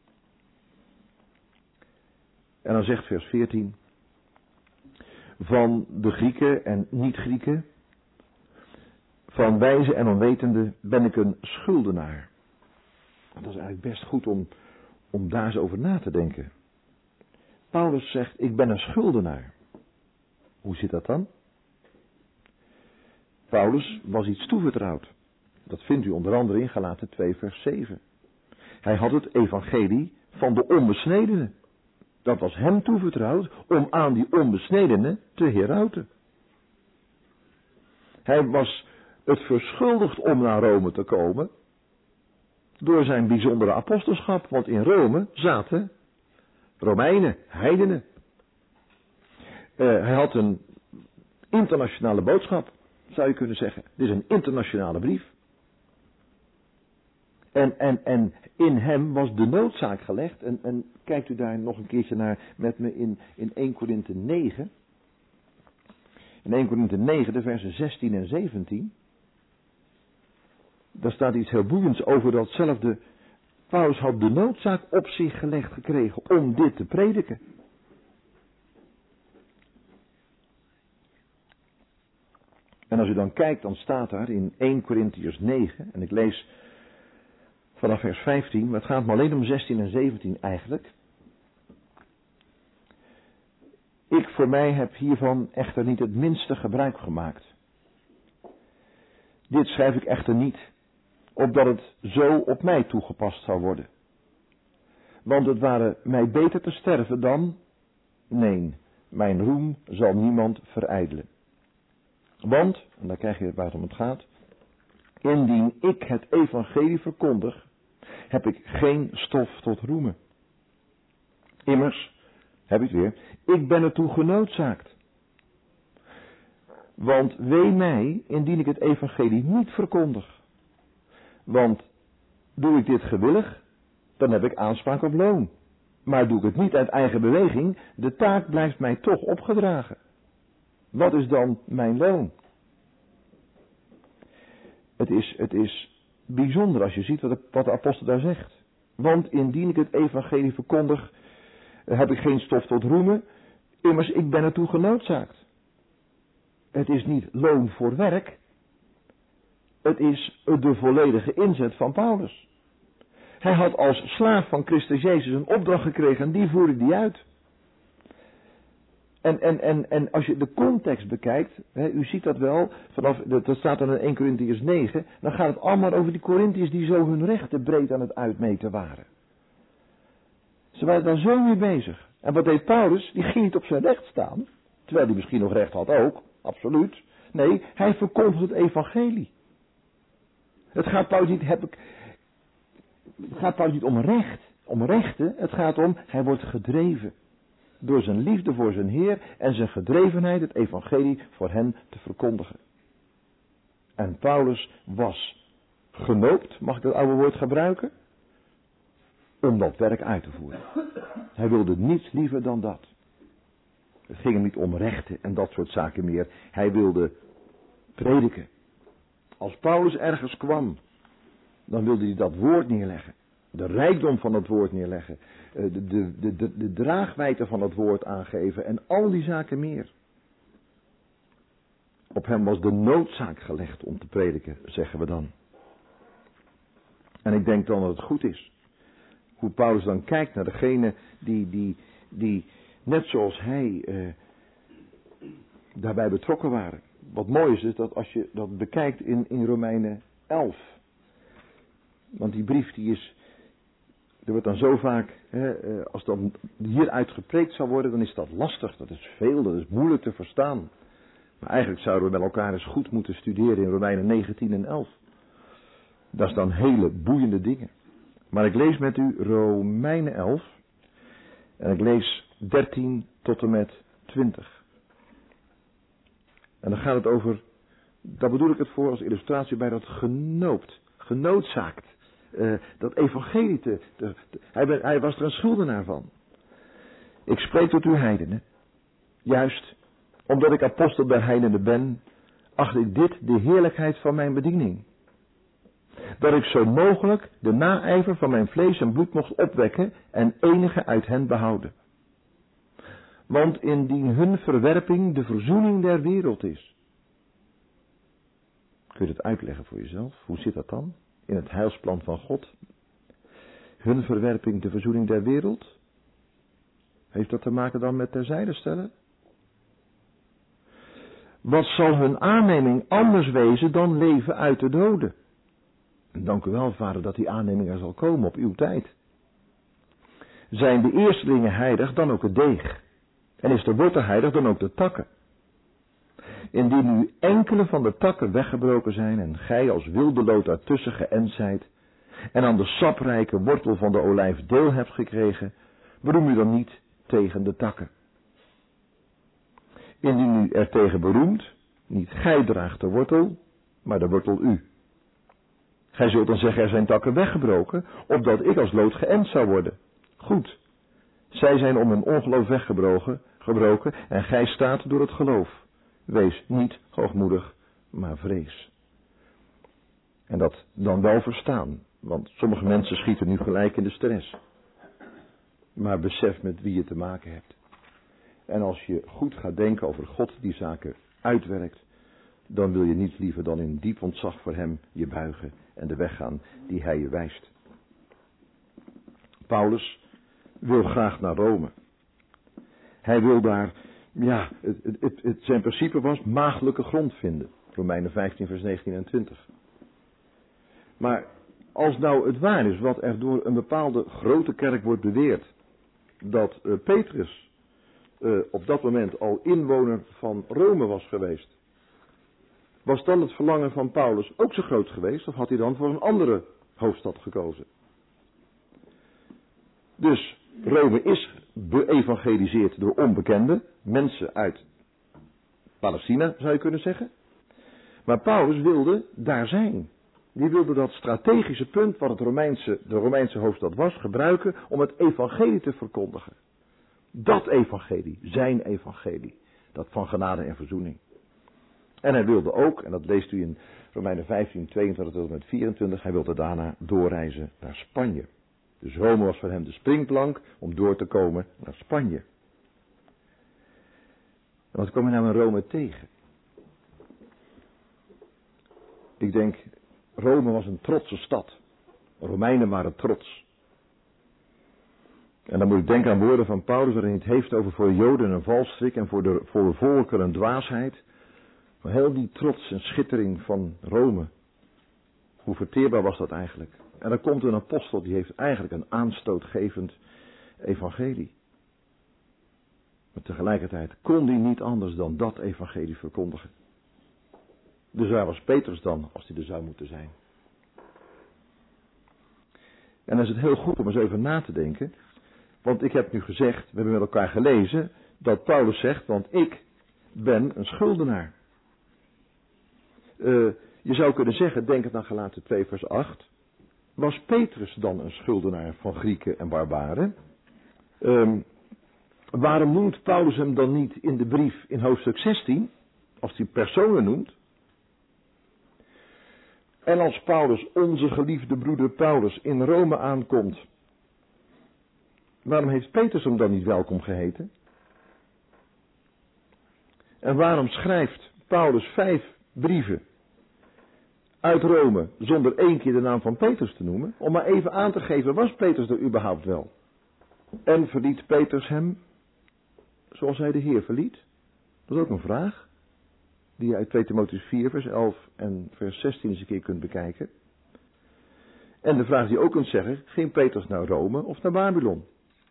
En dan zegt vers 14, van de Grieken en niet-Grieken, van wijze en onwetende ben ik een schuldenaar. Dat is eigenlijk best goed om daar eens over na te denken. Paulus zegt, ik ben een schuldenaar. Hoe zit dat dan? Paulus was iets toevertrouwd. Dat vindt u onder andere in Galaten 2 vers 7. Hij had het evangelie van de onbesnedene. Dat was hem toevertrouwd om aan die onbesnedene te herauten. Hij was het verschuldigd om naar Rome te komen door zijn bijzondere apostelschap, want in Rome zaten Romeinen, heidenen. Hij had een internationale boodschap, zou je kunnen zeggen. Dit is een internationale brief. En in hem was de noodzaak gelegd. En kijkt u daar nog een keertje naar met me in 1 Korinthe 9. In 1 Korinthe 9, de versen 16 en 17. Daar staat iets heel boeiends over datzelfde. Paulus had de noodzaak op zich gelegd gekregen om dit te prediken. En als u dan kijkt, dan staat daar in 1 Korintiërs 9, en ik lees vanaf vers 15, maar het gaat maar alleen om 16 en 17 eigenlijk. Ik voor mij heb hiervan echter niet het minste gebruik gemaakt. Dit schrijf ik echter niet, opdat het zo op mij toegepast zou worden. Want het ware mij beter te sterven dan, nee, mijn roem zal niemand verijdelen. Want, en daar krijg je waar het om het gaat, indien ik het evangelie verkondig, heb ik geen stof tot roemen. Immers, heb ik weer, ik ben ertoe genoodzaakt. Want wee mij, indien ik het evangelie niet verkondig. Want doe ik dit gewillig, dan heb ik aanspraak op loon. Maar doe ik het niet uit eigen beweging, de taak blijft mij toch opgedragen. Wat is dan mijn loon? Het is bijzonder als je ziet wat de apostel daar zegt. Want indien ik het evangelie verkondig, heb ik geen stof tot roemen. Immers, ik ben ertoe genoodzaakt. Het is niet loon voor werk. Het is de volledige inzet van Paulus. Hij had als slaaf van Christus Jezus een opdracht gekregen en die voerde hij uit. En als je de context bekijkt, u ziet dat wel, dat staat dan in 1 Korintiërs 9, dan gaat het allemaal over die Korintiërs die zo hun rechten breed aan het uitmeten waren. Ze waren daar zo mee bezig. En wat deed Paulus? Die ging niet op zijn recht staan, terwijl hij misschien nog recht had ook, absoluut. Nee, hij verkondigt het evangelie. Het gaat Paulus niet om rechten, het gaat om, hij wordt gedreven. Door zijn liefde voor zijn Heer en zijn gedrevenheid het evangelie voor hen te verkondigen. En Paulus was genoopt, mag ik dat oude woord gebruiken, om dat werk uit te voeren. Hij wilde niets liever dan dat. Het ging hem niet om rechten en dat soort zaken meer. Hij wilde prediken. Als Paulus ergens kwam, dan wilde hij dat woord neerleggen. De rijkdom van het woord neerleggen. De draagwijdte van het woord aangeven. En al die zaken meer. Op hem was de noodzaak gelegd om te prediken, zeggen we dan. En ik denk dan dat het goed is. Hoe Paulus dan kijkt naar degene die net zoals hij daarbij betrokken waren. Wat mooi is dat als je dat bekijkt in Romeinen 11. Want die brief die is... Er wordt dan zo vaak, als dat hieruit gepreekt zou worden, dan is dat lastig. Dat is veel, dat is moeilijk te verstaan. Maar eigenlijk zouden we met elkaar eens goed moeten studeren in Romeinen 19 en 11. Dat is dan hele boeiende dingen. Maar ik lees met u Romeinen 11. En ik lees 13 tot en met 20. En dan gaat het over, daar bedoel ik het voor als illustratie bij dat genoodzaakt. Dat evangelie hij was er een schuldenaar van. Ik spreek tot u heidenen. Juist omdat ik apostel der heidenen ben, acht ik dit de heerlijkheid van mijn bediening. Dat ik zo mogelijk de naijver van mijn vlees en bloed mocht opwekken en enige uit hen behouden. Want indien hun verwerping de verzoening der wereld is. Kun je het uitleggen voor jezelf? Hoe zit dat dan? In het heilsplan van God? Hun verwerping de verzoening der wereld? Heeft dat te maken dan met terzijde stellen? Wat zal hun aanneming anders wezen dan leven uit de doden? En dank u wel, Vader, dat die aanneming er zal komen op uw tijd. Zijn de eerstelingen heilig, dan ook het deeg. En is de wortel heilig, dan ook de takken. Indien nu enkele van de takken weggebroken zijn en gij als wilde lood daartussen geënt zijt en aan de saprijke wortel van de olijf deel hebt gekregen, beroem u dan niet tegen de takken. Indien u er tegen beroemt, niet gij draagt de wortel, maar de wortel u. Gij zult dan zeggen, er zijn takken weggebroken, opdat ik als lood geënt zou worden. Goed, zij zijn om hun ongeloof weggebroken en gij staat door het geloof. Wees niet hoogmoedig, maar vrees. En dat dan wel verstaan, want sommige mensen schieten nu gelijk in de stress. Maar besef met wie je te maken hebt. En als je goed gaat denken over God die zaken uitwerkt, dan wil je niets liever dan in diep ontzag voor hem je buigen en de weg gaan die hij je wijst. Paulus wil graag naar Rome. Hij wil daar, zijn principe was maagdelijke grond vinden. Romeinen 15 vers 19 en 20. Maar als nou het waar is wat er door een bepaalde grote kerk wordt beweerd, dat Petrus op dat moment al inwoner van Rome was geweest, was dan het verlangen van Paulus ook zo groot geweest, of had hij dan voor een andere hoofdstad gekozen? Dus Rome is beëvangeliseerd door onbekenden, mensen uit Palestina zou je kunnen zeggen. Maar Paulus wilde daar zijn. Die wilde dat strategische punt wat de Romeinse hoofdstad was gebruiken om het evangelie te verkondigen. Dat evangelie, zijn evangelie, dat van genade en verzoening. En hij wilde ook, en dat leest u in Romeinen 15, 22 tot en met 24, hij wilde daarna doorreizen naar Spanje. Dus Rome was voor hem de springplank om door te komen naar Spanje. En wat kom je nou in Rome tegen? Ik denk, Rome was een trotse stad. Romeinen waren trots. En dan moet ik denken aan woorden van Paulus waarin hij het heeft over voor Joden een valstrik en voor de volken een dwaasheid. Maar heel die trots en schittering van Rome. Hoe verteerbaar was dat eigenlijk? En dan komt een apostel die heeft eigenlijk een aanstootgevend evangelie. Maar tegelijkertijd kon hij niet anders dan dat evangelie verkondigen. Dus waar was Petrus dan als hij er zou moeten zijn? En dan is het heel goed om eens even na te denken. Want ik heb nu gezegd, we hebben met elkaar gelezen, dat Paulus zegt, want ik ben een schuldenaar. Je zou kunnen zeggen, denk het aan Galaten 2 vers 8. Was Petrus dan een schuldenaar van Grieken en barbaren? Waarom noemt Paulus hem dan niet in de brief in hoofdstuk 16, als hij personen noemt? En als Paulus, onze geliefde broeder Paulus, in Rome aankomt, waarom heeft Petrus hem dan niet welkom geheten? En waarom schrijft Paulus 5 brieven uit Rome zonder één keer de naam van Petrus te noemen? Om maar even aan te geven, was Petrus er überhaupt wel? En verliet Petrus hem zoals hij de Heer verliet? Dat is ook een vraag die je uit 2 Timotheüs 4 vers 11 en vers 16 eens een keer kunt bekijken. En de vraag die je ook kunt zeggen, ging Petrus naar Rome of naar Babylon?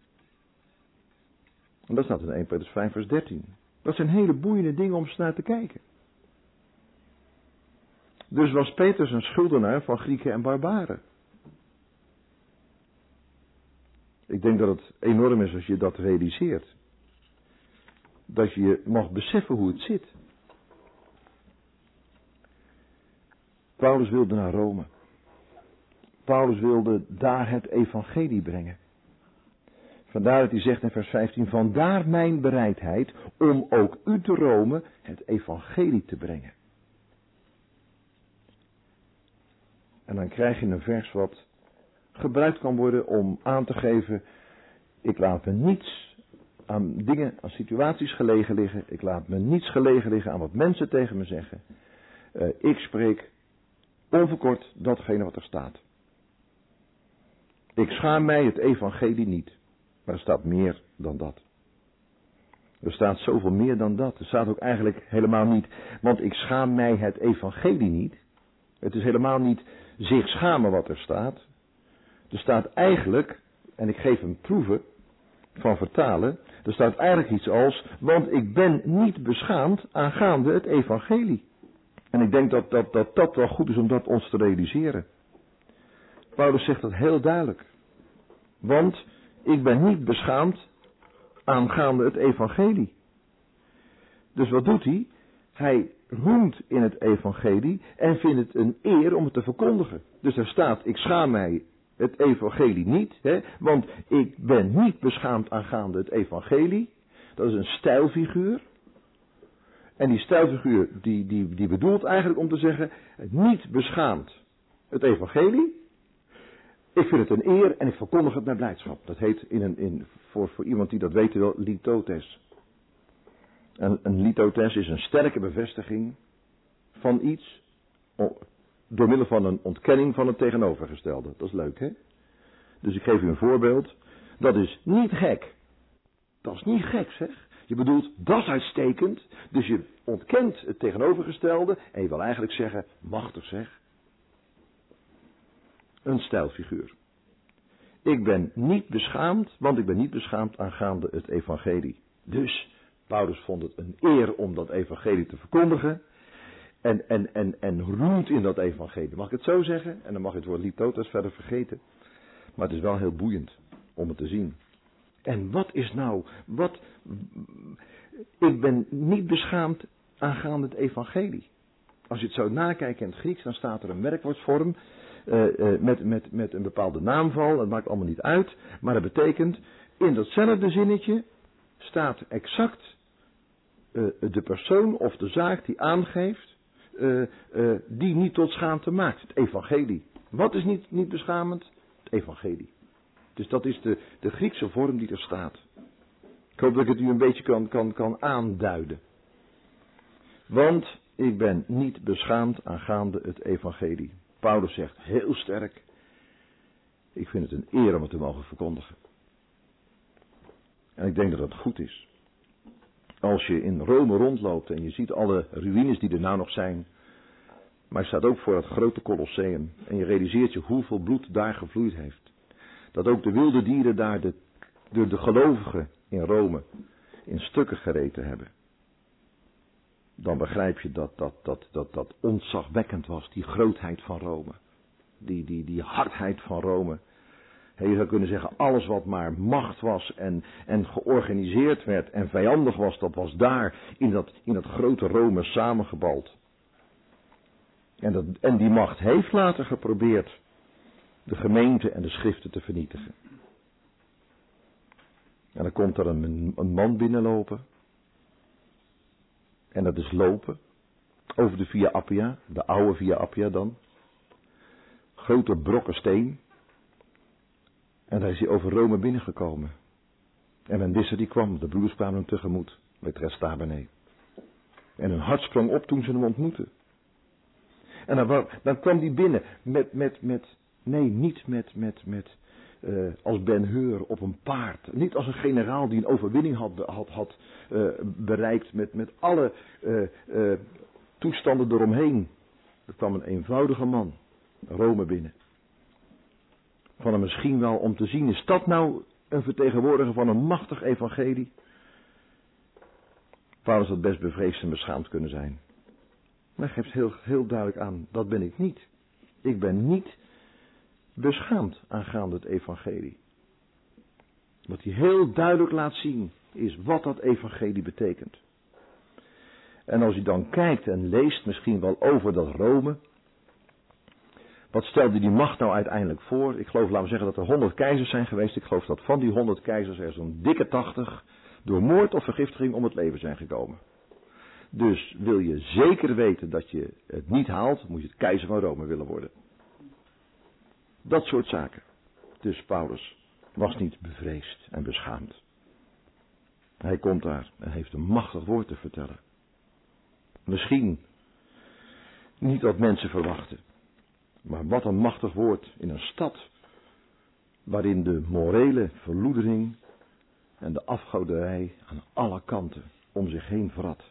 En dat staat in 1 Petrus 5 vers 13. Dat zijn hele boeiende dingen om eens naar te kijken. Dus was Petrus een schuldenaar van Grieken en barbaren? Ik denk dat het enorm is als je dat realiseert. Dat je mag beseffen hoe het zit. Paulus wilde naar Rome. Paulus wilde daar het evangelie brengen. Vandaar dat hij zegt in vers 15, vandaar mijn bereidheid om ook u te Rome het evangelie te brengen. En dan krijg je een vers wat gebruikt kan worden om aan te geven, ik laat me niets aan dingen, aan situaties gelegen liggen. Ik laat me niets gelegen liggen aan wat mensen tegen me zeggen. Ik spreek onverkort datgene wat er staat. Ik schaam mij het evangelie niet. Maar er staat meer dan dat. Er staat zoveel meer dan dat. Er staat ook eigenlijk helemaal niet. Want ik schaam mij het evangelie niet. Het is helemaal niet zich schamen wat er staat. Er staat eigenlijk, en ik geef een proeven van vertalen. Er staat eigenlijk iets als, want ik ben niet beschaamd aangaande het evangelie. En ik denk dat wel goed is om dat ons te realiseren. Paulus zegt dat heel duidelijk. Want ik ben niet beschaamd aangaande het evangelie. Dus wat doet hij? Hij roemt in het evangelie en vindt het een eer om het te verkondigen. Dus er staat, ik schaam mij het evangelie niet, want ik ben niet beschaamd aangaande het evangelie. Dat is een stijlfiguur. En die stijlfiguur die bedoelt eigenlijk om te zeggen, niet beschaamd het evangelie. Ik vind het een eer en ik verkondig het met blijdschap. Dat heet voor iemand die dat weet wel, litotes. En een litotes is een sterke bevestiging van iets door middel van een ontkenning van het tegenovergestelde. Dat is leuk, hè? Dus ik geef u een voorbeeld. Dat is niet gek. Dat is niet gek, zeg. Je bedoelt, dat is uitstekend. Dus je ontkent het tegenovergestelde en je wil eigenlijk zeggen, machtig zeg. Een stijlfiguur. Ik ben niet beschaamd, want ik ben niet beschaamd aangaande het evangelie. Dus Paulus vond het een eer om dat evangelie te verkondigen. En roemt in dat evangelie. Mag ik het zo zeggen? En dan mag je het woord litotes verder vergeten. Maar het is wel heel boeiend om het te zien. En wat is nou, ik ben niet beschaamd aangaande het evangelie. Als je het zo nakijkt in het Grieks, dan staat er een werkwoordsvorm met een bepaalde naamval. Dat maakt allemaal niet uit. Maar dat betekent, in datzelfde zinnetje staat exact de persoon of de zaak die aangeeft, die niet tot schaamte maakt. Het evangelie. Wat is niet beschamend? Het evangelie. Dus dat is de Griekse vorm die er staat. Ik hoop dat ik het u een beetje kan aanduiden. Want ik ben niet beschaamd aangaande het evangelie. Paulus zegt heel sterk, ik vind het een eer om het te mogen verkondigen. En ik denk dat het goed is. Als je in Rome rondloopt en je ziet alle ruïnes die er nou nog zijn. Maar je staat ook voor het grote Colosseum. En je realiseert je hoeveel bloed daar gevloeid heeft. Dat ook de wilde dieren daar door de gelovigen in Rome in stukken gereten hebben. Dan begrijp je dat ontzagwekkend was. Die grootheid van Rome. Die hardheid van Rome. Je zou kunnen zeggen, alles wat maar macht was en georganiseerd werd en vijandig was, dat was daar in dat grote Rome samengebald. En die macht heeft later geprobeerd de gemeente en de schriften te vernietigen. En dan komt er een man binnenlopen. En dat is lopen. Over de Via Appia, de oude Via Appia dan. Grote brokken steen. En daar is hij over Rome binnengekomen. En een wisser die kwam, de broeders kwamen hem tegemoet. Met restabene. En hun hart sprong op toen ze hem ontmoetten. En dan kwam hij binnen niet als Ben-Hur op een paard. Niet als een generaal die een overwinning had bereikt met alle toestanden eromheen. Er kwam een eenvoudige man Rome binnen. Van hem misschien wel om te zien, is dat nou een vertegenwoordiger van een machtig evangelie? Paulus had best bevreesd en beschaamd kunnen zijn. Maar hij geeft heel duidelijk aan, dat ben ik niet. Ik ben niet beschaamd aangaande het evangelie. Wat hij heel duidelijk laat zien, is wat dat evangelie betekent. En als je dan kijkt en leest misschien wel over dat Rome. Wat stelde die macht nou uiteindelijk voor? Ik geloof, laten we zeggen, dat er 100 keizers zijn geweest. Ik geloof dat van die 100 keizers er zo'n dikke 80 door moord of vergiftiging om het leven zijn gekomen. Dus wil je zeker weten dat je het niet haalt, moet je het keizer van Rome willen worden. Dat soort zaken. Dus Paulus was niet bevreesd en beschaamd. Hij komt daar en heeft een machtig woord te vertellen. Misschien Niet wat mensen verwachten. Maar wat een machtig woord in een stad waarin de morele verloedering en de afgoderij aan alle kanten om zich heen vrat.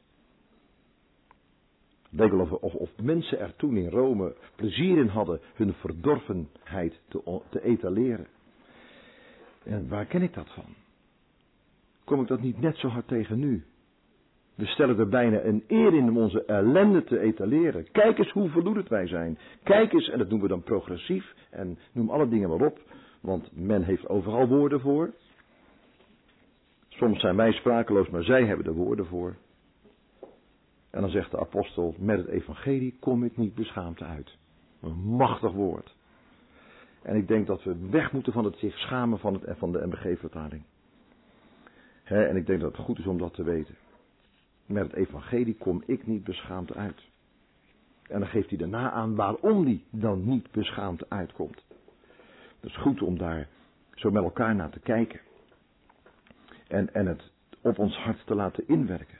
Het leek wel of mensen er toen in Rome plezier in hadden hun verdorvenheid te etaleren. En waar ken ik dat van? Kom ik dat niet net zo hard tegen nu? We stellen er bijna een eer in om onze ellende te etaleren. Kijk eens hoe verloederd wij zijn. Kijk eens, en dat noemen we dan progressief, en noem alle dingen maar op, want men heeft overal woorden voor. Soms zijn wij sprakeloos, maar zij hebben er woorden voor. En dan zegt de apostel, met het evangelie kom ik niet beschaamd uit. Een machtig woord. En ik denk dat we weg moeten van het zich schamen van de MBG-vertaling. En ik denk dat het goed is om dat te weten. Met het evangelie kom ik niet beschaamd uit. En dan geeft hij daarna aan waarom hij dan niet beschaamd uitkomt. Het is goed om daar zo met elkaar naar te kijken. En het op ons hart te laten inwerken.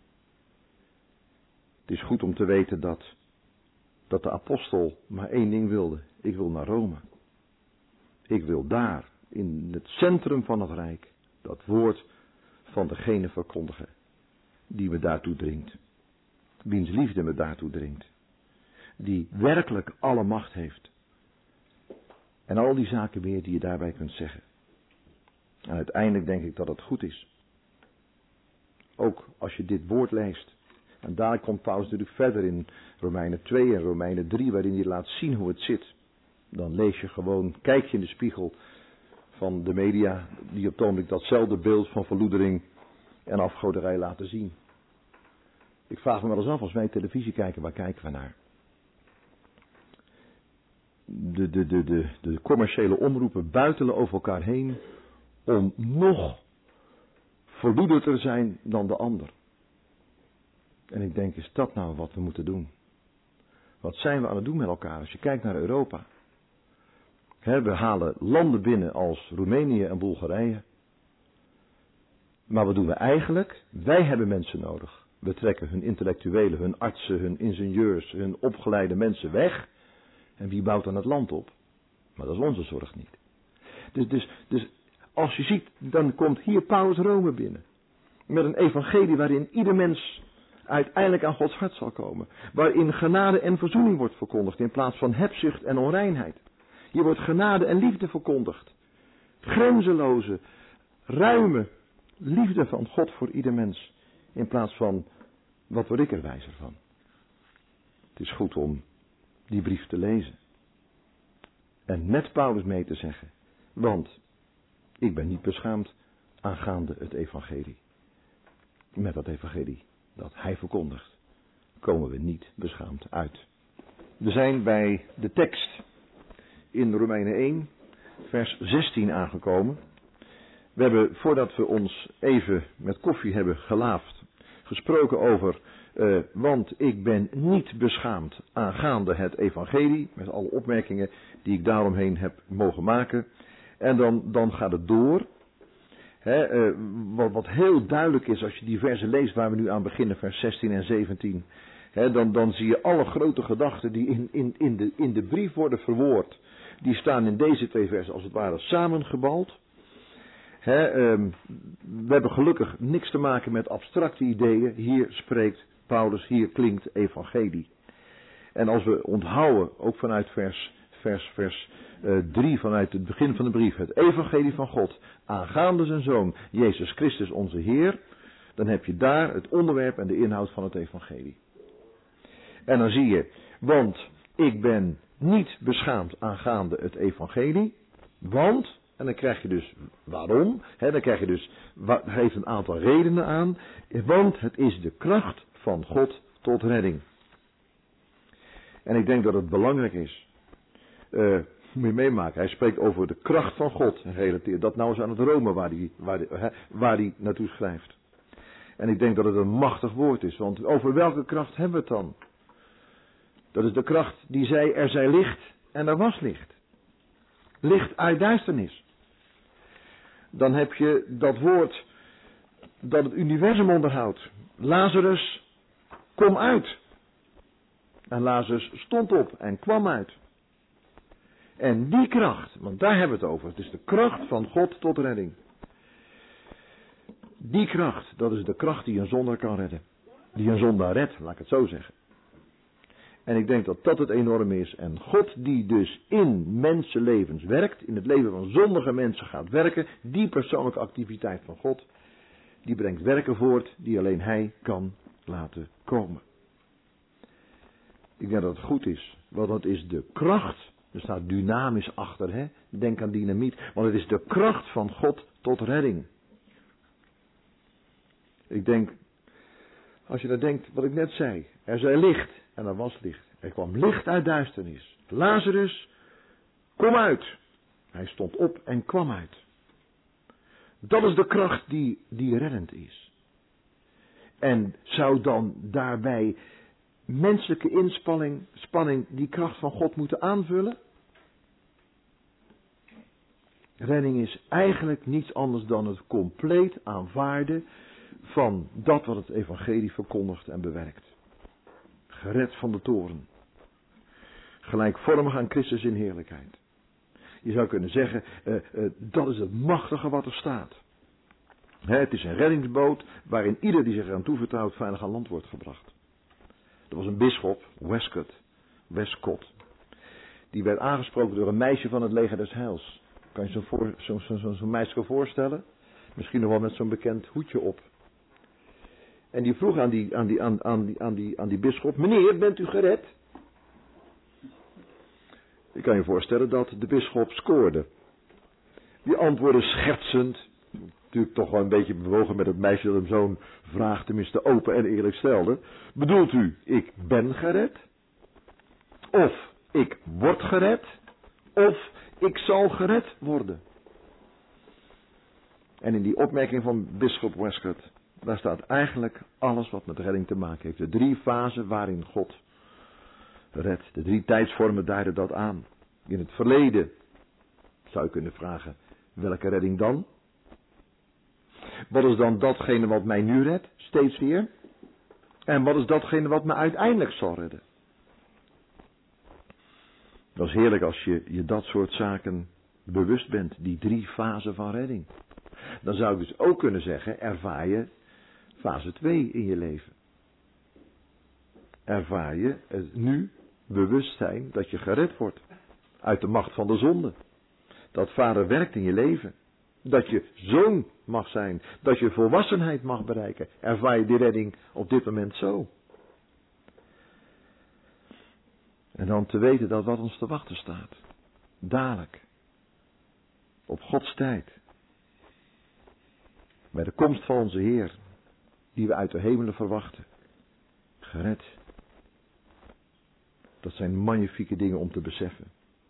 Het is goed om te weten dat de apostel maar één ding wilde. Ik wil naar Rome. Ik wil daar, in het centrum van het Rijk, dat woord van degene verkondigen die me daartoe dringt. Wiens liefde me daartoe dringt. Die werkelijk alle macht heeft. En al die zaken meer die je daarbij kunt zeggen. En uiteindelijk denk ik dat het goed is. Ook als je dit woord leest. En daar komt Paulus natuurlijk verder in Romeinen 2 en Romeinen 3, waarin hij laat zien hoe het zit. Dan lees je gewoon, kijk je in de spiegel van de media, die op het ogenblik datzelfde beeld van verloedering en afgoderij laten zien. Ik vraag me wel eens af, als wij televisie kijken, waar kijken we naar? De commerciële omroepen buitelen over elkaar heen om nog verloederder te zijn dan de ander. En ik denk, is dat nou wat we moeten doen? Wat zijn we aan het doen met elkaar als je kijkt naar Europa? We halen landen binnen als Roemenië en Bulgarije. Maar wat doen we eigenlijk? Wij hebben mensen nodig. We trekken hun intellectuelen, hun artsen, hun ingenieurs, hun opgeleide mensen weg. En wie bouwt dan het land op? Maar dat is onze zorg niet. Dus als je ziet, dan komt hier Paulus Rome binnen. Met een evangelie waarin ieder mens uiteindelijk aan Gods hart zal komen. Waarin genade en verzoening wordt verkondigd in plaats van hebzucht en onreinheid. Hier wordt genade en liefde verkondigd. Grenzeloze, ruime liefde van God voor ieder mens. In plaats van, wat word ik er wijzer van? Het is goed om die brief te lezen. En met Paulus mee te zeggen. Want ik ben niet beschaamd aangaande het evangelie. Met dat evangelie dat hij verkondigt, komen we niet beschaamd uit. We zijn bij de tekst in Romeinen 1, vers 16 aangekomen. We hebben, voordat we ons even met koffie hebben gelaafd, gesproken over, want ik ben niet beschaamd aangaande het evangelie, met alle opmerkingen die ik daaromheen heb mogen maken. En dan gaat het door. Wat heel duidelijk is als je die versen leest waar we nu aan beginnen, vers 16 en 17. Dan zie je alle grote gedachten die in de brief worden verwoord. Die staan in deze twee versen als het ware samengebald. We hebben gelukkig niks te maken met abstracte ideeën. Hier spreekt Paulus, hier klinkt evangelie. En als we onthouden, ook vanuit vers 3, vanuit het begin van de brief, het evangelie van God, aangaande zijn zoon, Jezus Christus onze Heer, dan heb je daar het onderwerp en de inhoud van het evangelie. En dan zie je, want ik ben niet beschaamd aangaande het evangelie, want, en dan krijg je dus waarom, dan krijg je dus, geeft een aantal redenen aan, want het is de kracht van God tot redding. En ik denk dat het belangrijk is, moet je meemaken, hij spreekt over de kracht van God en relateert dat nou eens aan het Rome waar hij naartoe schrijft. En ik denk dat het een machtig woord is, want over welke kracht hebben we het dan? Dat is de kracht die zei, er zij licht en er was licht. Licht uit duisternis. Dan heb je dat woord dat het universum onderhoudt. Lazarus, kom uit. En Lazarus stond op en kwam uit. En die kracht, want daar hebben we het over. Het is de kracht van God tot redding. Die kracht, dat is de kracht die een zondaar kan redden. Die een zondaar redt, laat ik het zo zeggen. En ik denk dat dat het enorm is. En God die dus in mensenlevens werkt, in het leven van zondige mensen gaat werken, die persoonlijke activiteit van God, die brengt werken voort die alleen Hij kan laten komen. Ik denk dat het goed is, want het is de kracht, er staat dynamisch achter, hè? Denk aan dynamiet, want het is de kracht van God tot redding. Ik denk, als je daar denkt wat ik net zei, er zei licht en er was licht. Er kwam licht uit duisternis. Lazarus, kom uit. Hij stond op en kwam uit. Dat is de kracht die reddend is. En zou dan daarbij menselijke inspanning die kracht van God moeten aanvullen? Redding is eigenlijk niets anders dan het compleet aanvaarden van dat wat het evangelie verkondigt en bewerkt. Gered van de toorn. Gelijkvormig aan Christus in heerlijkheid. Je zou kunnen zeggen, dat is het machtige wat er staat. Het is een reddingsboot waarin ieder die zich eraan toevertrouwt veilig aan land wordt gebracht. Er was een bisschop, Westcott. Die werd aangesproken door een meisje van het leger des heils. Kan je zo'n meisje voorstellen? Misschien nog wel met zo'n bekend hoedje op. En die vroeg aan die bisschop, meneer, bent u gered? Je kan je voorstellen dat de bisschop scoorde. Die antwoordde schertsend, natuurlijk toch wel een beetje bewogen met het meisje dat hem zo'n vraag tenminste open en eerlijk stelde. Bedoelt u, ik ben gered? Of ik word gered? Of ik zal gered worden? En in die opmerking van bisschop Westcott, daar staat eigenlijk alles wat met redding te maken heeft. De 3 fasen waarin God redt. De 3 tijdsvormen duiden dat aan. In het verleden zou je kunnen vragen, welke redding dan? Wat is dan datgene wat mij nu redt, steeds weer? En wat is datgene wat me uiteindelijk zal redden? Dat is heerlijk als je dat soort zaken bewust bent, die 3 fasen van redding. Dan zou ik dus ook kunnen zeggen, ervaar je fase 2 in je leven. Ervaar je het nu bewustzijn dat je gered wordt uit de macht van de zonde. Dat Vader werkt in je leven. Dat je zoon mag zijn. Dat je volwassenheid mag bereiken. Ervaar je die redding op dit moment zo. En dan te weten dat wat ons te wachten staat. Dadelijk. Op Gods tijd. Bij de komst van onze Heer. Die we uit de hemelen verwachten. Gered. Dat zijn magnifieke dingen om te beseffen.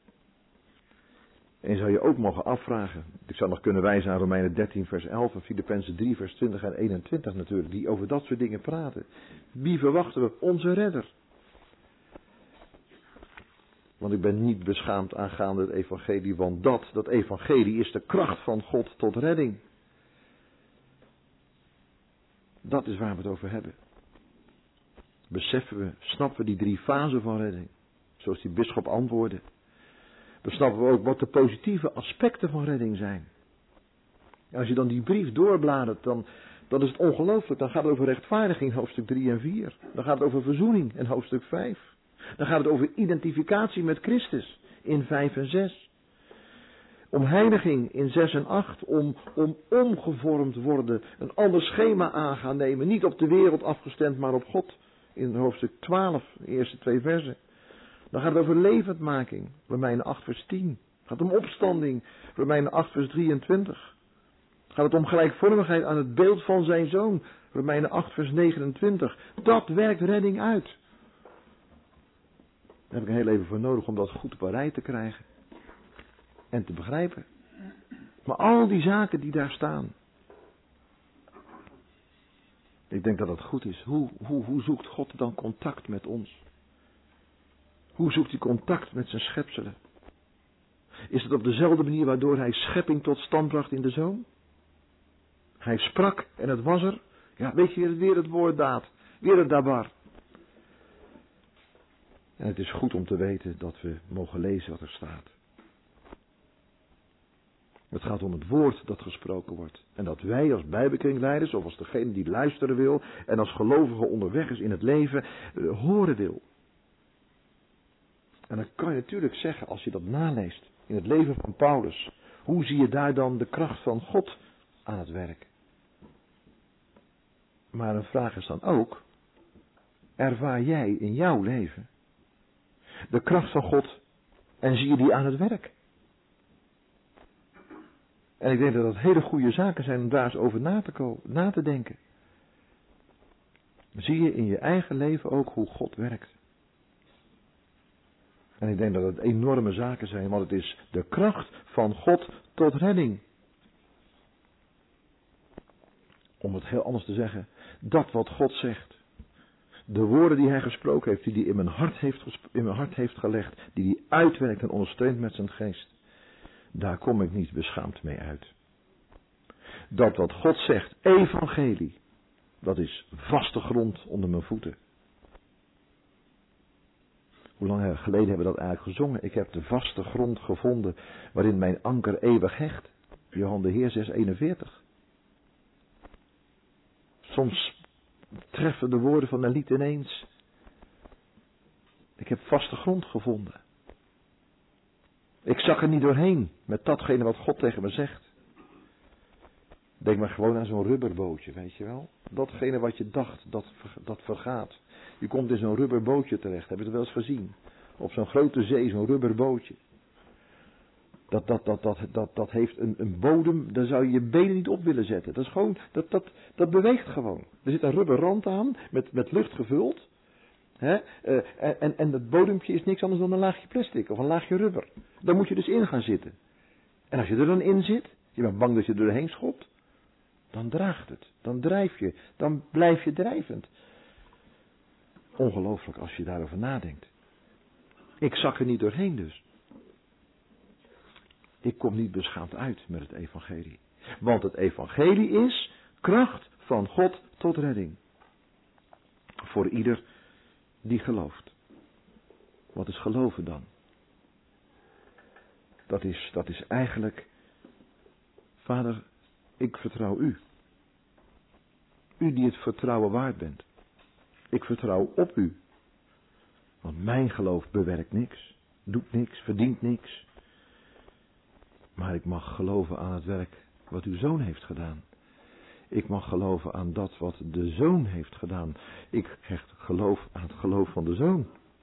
En zou je ook mogen afvragen. Ik zou nog kunnen wijzen aan Romeinen 13 vers 11 en Filippenzen 3 vers 20 en 21 natuurlijk. Die over dat soort dingen praten. Wie verwachten we? Onze redder. Want ik ben niet beschaamd aangaande het evangelie. Want dat evangelie is de kracht van God tot redding. Dat is waar we het over hebben. Beseffen we, snappen we die 3 fasen van redding. Zoals die bisschop antwoordde. Dan snappen we ook wat de positieve aspecten van redding zijn. En als je dan die brief doorbladert, dan is het ongelooflijk. Dan gaat het over rechtvaardiging, hoofdstuk 3 en 4. Dan gaat het over verzoening in hoofdstuk 5. Dan gaat het over identificatie met Christus in 5 en 6. Om heiliging in 6 en 8. Om omgevormd worden. Een ander schema aan gaan nemen. Niet op de wereld afgestemd, maar op God. In hoofdstuk 12, de eerste 2 versen. Dan gaat het over levendmaking, Romeinen 8 vers 10. Dan gaat het om opstanding, Romeinen 8 vers 23. Dan gaat het om gelijkvormigheid aan het beeld van zijn zoon, Romeinen 8 vers 29. Dat werkt redding uit. Daar heb ik een heel even voor nodig om dat goed op een rij te krijgen. En te begrijpen. Maar al die zaken die daar staan. Ik denk dat het goed is. Hoe zoekt God dan contact met ons? Hoe zoekt hij contact met zijn schepselen? Is het op dezelfde manier waardoor hij schepping tot stand bracht in de Zoon? Hij sprak en het was er. Ja, weet je weer het woord daad. Weer het dabar. En het is goed om te weten dat we mogen lezen wat er staat. Het gaat om het woord dat gesproken wordt. En dat wij als bijbelkringleiders, of als degene die luisteren wil, en als gelovige onderweg is in het leven, horen wil. En dan kan je natuurlijk zeggen, als je dat naleest in het leven van Paulus, hoe zie je daar dan de kracht van God aan het werk? Maar een vraag is dan ook, ervaar jij in jouw leven de kracht van God en zie je die aan het werk? En ik denk dat dat hele goede zaken zijn om daar eens over na te denken. Zie je in je eigen leven ook hoe God werkt? En ik denk dat het enorme zaken zijn, want het is de kracht van God tot redding. Om het heel anders te zeggen, dat wat God zegt, de woorden die hij gesproken heeft, die hij in mijn hart heeft gelegd, die hij uitwerkt en ondersteunt met zijn geest, daar kom ik niet beschaamd mee uit. Dat wat God zegt, evangelie, dat is vaste grond onder mijn voeten. Hoe lang geleden hebben we dat eigenlijk gezongen? Ik heb de vaste grond gevonden waarin mijn anker eeuwig hecht. Johan de Heer 6:41. Soms treffen de woorden van een lied ineens. Ik heb vaste grond gevonden. Ik zag er niet doorheen met datgene wat God tegen me zegt. Denk maar gewoon aan zo'n rubberbootje, weet je wel. Datgene wat je dacht, dat vergaat. Je komt in zo'n rubberbootje terecht, heb je het wel eens gezien? Op zo'n grote zee, zo'n rubberbootje. Dat heeft een bodem, daar zou je je benen niet op willen zetten. Dat is gewoon, dat beweegt gewoon. Er zit een rubberrand aan, met lucht gevuld. Hè? En dat bodempje is niks anders dan een laagje plastic of een laagje rubber. Daar moet je dus in gaan zitten. En als je er dan in zit, je bent bang dat je er doorheen schopt, dan draagt het, dan drijf je, dan blijf je drijvend. Ongelooflijk als je daarover nadenkt. Ik zak er niet doorheen dus. Ik kom niet beschaamd uit met het evangelie. Want het evangelie is kracht van God tot redding. Voor ieder die gelooft. Wat is geloven dan? Dat is eigenlijk, Vader, ik vertrouw u. U die het vertrouwen waard bent. Ik vertrouw op u. Want mijn geloof bewerkt niks, doet niks, verdient niks. Maar ik mag geloven aan het werk wat uw zoon heeft gedaan. Ik mag geloven aan dat wat de zoon heeft gedaan. Ik hecht geloof aan het geloof van de zoon.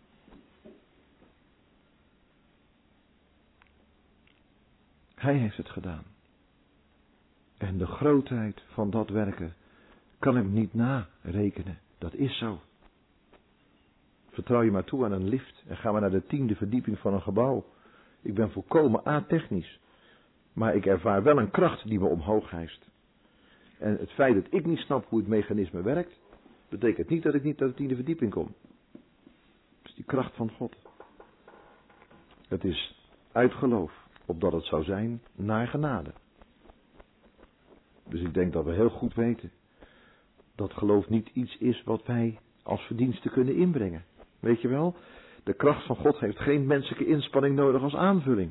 Hij heeft het gedaan. En de grootheid van dat werken kan ik niet narekenen. Dat is zo. Vertrouw je maar toe aan een lift en ga maar naar de 10e verdieping van een gebouw. Ik ben volkomen atechnisch. Maar ik ervaar wel een kracht die me omhoog hijst. En het feit dat ik niet snap hoe het mechanisme werkt, betekent niet dat ik niet naar de 10e verdieping kom. Dat is die kracht van God. Het is uit geloof, opdat het zou zijn naar genade. Dus ik denk dat we heel goed weten dat geloof niet iets is wat wij als verdienste kunnen inbrengen. Weet je wel, de kracht van God heeft geen menselijke inspanning nodig als aanvulling.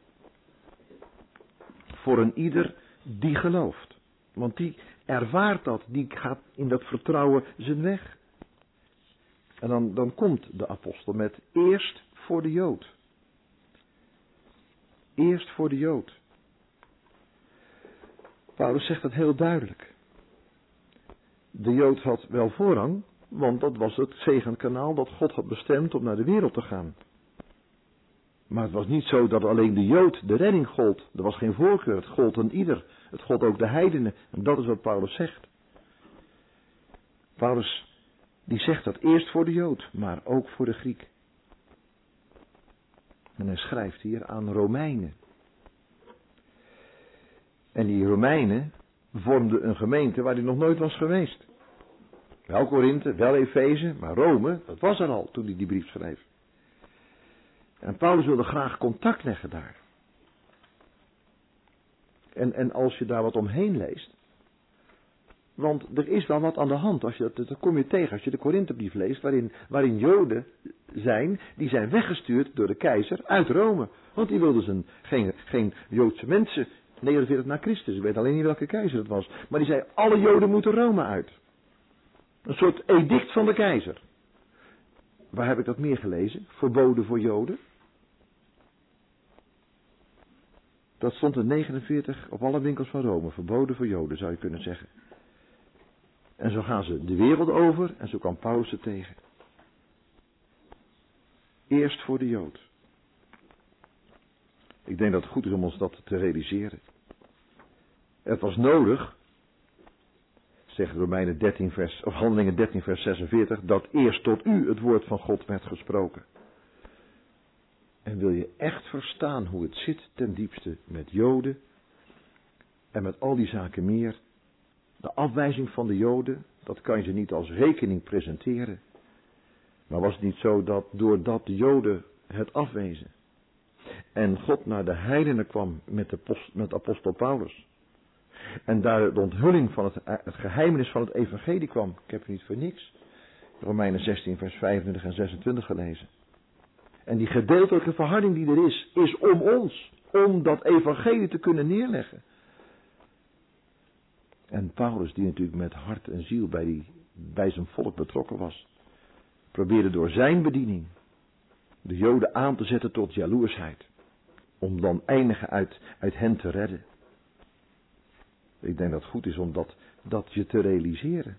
Voor een ieder die gelooft. Want die ervaart dat, die gaat in dat vertrouwen zijn weg. En dan komt de apostel met eerst voor de Jood. Eerst voor de Jood. Paulus zegt dat heel duidelijk. De Jood had wel voorrang, want dat was het zegenkanaal dat God had bestemd om naar de wereld te gaan. Maar het was niet zo dat alleen de Jood de redding gold. Er was geen voorkeur, het gold aan ieder. Het gold ook de heidenen. En dat is wat Paulus zegt. Paulus die zegt dat eerst voor de Jood, maar ook voor de Griek. En hij schrijft hier aan Romeinen. En die Romeinen vormden een gemeente waar hij nog nooit was geweest. Wel Korinthe, wel Efeze, maar Rome, dat was er al toen hij die brief schreef. En Paulus wilde graag contact leggen daar. En als je daar wat omheen leest, Want er is wel wat aan de hand. Dat kom je tegen als je de Korinthebrief leest, waarin Joden zijn, die zijn weggestuurd door de keizer uit Rome. Want die wilden geen Joodse mensen, 49 na Christus. Ik weet alleen niet welke keizer het was. Maar die zei, alle Joden moeten Rome uit. Een soort edict van de keizer. Waar heb ik dat meer gelezen? Verboden voor Joden. Dat stond in 49 op alle winkels van Rome. Verboden voor Joden, zou je kunnen zeggen. En zo gaan ze de wereld over en zo kwam Paulus er tegen. Eerst voor de Jood. Ik denk dat het goed is om ons dat te realiseren. Het was nodig, zegt Romeinen 13 vers, of Handelingen 13 vers 46, dat eerst tot u het woord van God werd gesproken. En wil je echt verstaan hoe het zit ten diepste met Joden en met al die zaken meer, de afwijzing van de Joden, dat kan je ze niet als rekening presenteren. Maar was het niet zo dat doordat de Joden het afwezen en God naar de heidenen kwam met apostel Paulus en daar de onthulling van het geheimenis van het evangelie kwam. Ik heb het niet voor niks Romeinen 16 vers 25 en 26 gelezen. En die gedeeltelijke verharding die er is om ons, om dat evangelie te kunnen neerleggen. En Paulus, die natuurlijk met hart en ziel bij zijn volk betrokken was, probeerde door zijn bediening de Joden aan te zetten tot jaloersheid. Om dan einigen uit hen te redden. Ik denk dat het goed is om dat je te realiseren.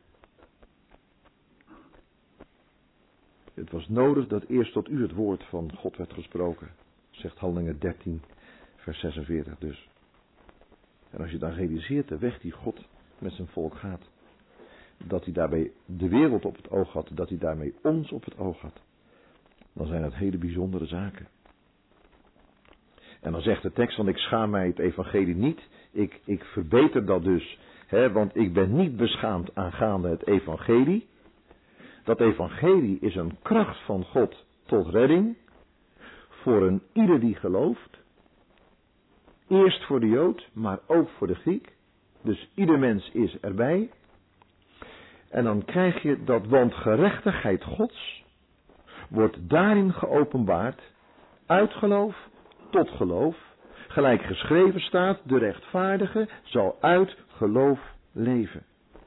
Het was nodig dat eerst tot u het woord van God werd gesproken. Zegt Handelingen 13 vers 46 dus. En als je dan realiseert de weg die God met zijn volk gaat. Dat hij daarbij de wereld op het oog had. Dat hij daarmee ons op het oog had. Dan zijn dat hele bijzondere zaken. En dan zegt de tekst, want ik schaam mij het evangelie niet. Ik verbeter dat dus. Want ik ben niet beschaamd aangaande het evangelie. Dat evangelie is een kracht van God tot redding. Voor een ieder die gelooft. Eerst voor de Jood, maar ook voor de Griek. Dus ieder mens is erbij. En dan krijg je dat, want gerechtigheid Gods wordt daarin geopenbaard, uit geloof tot geloof, gelijk geschreven staat, de rechtvaardige zal uit geloof leven.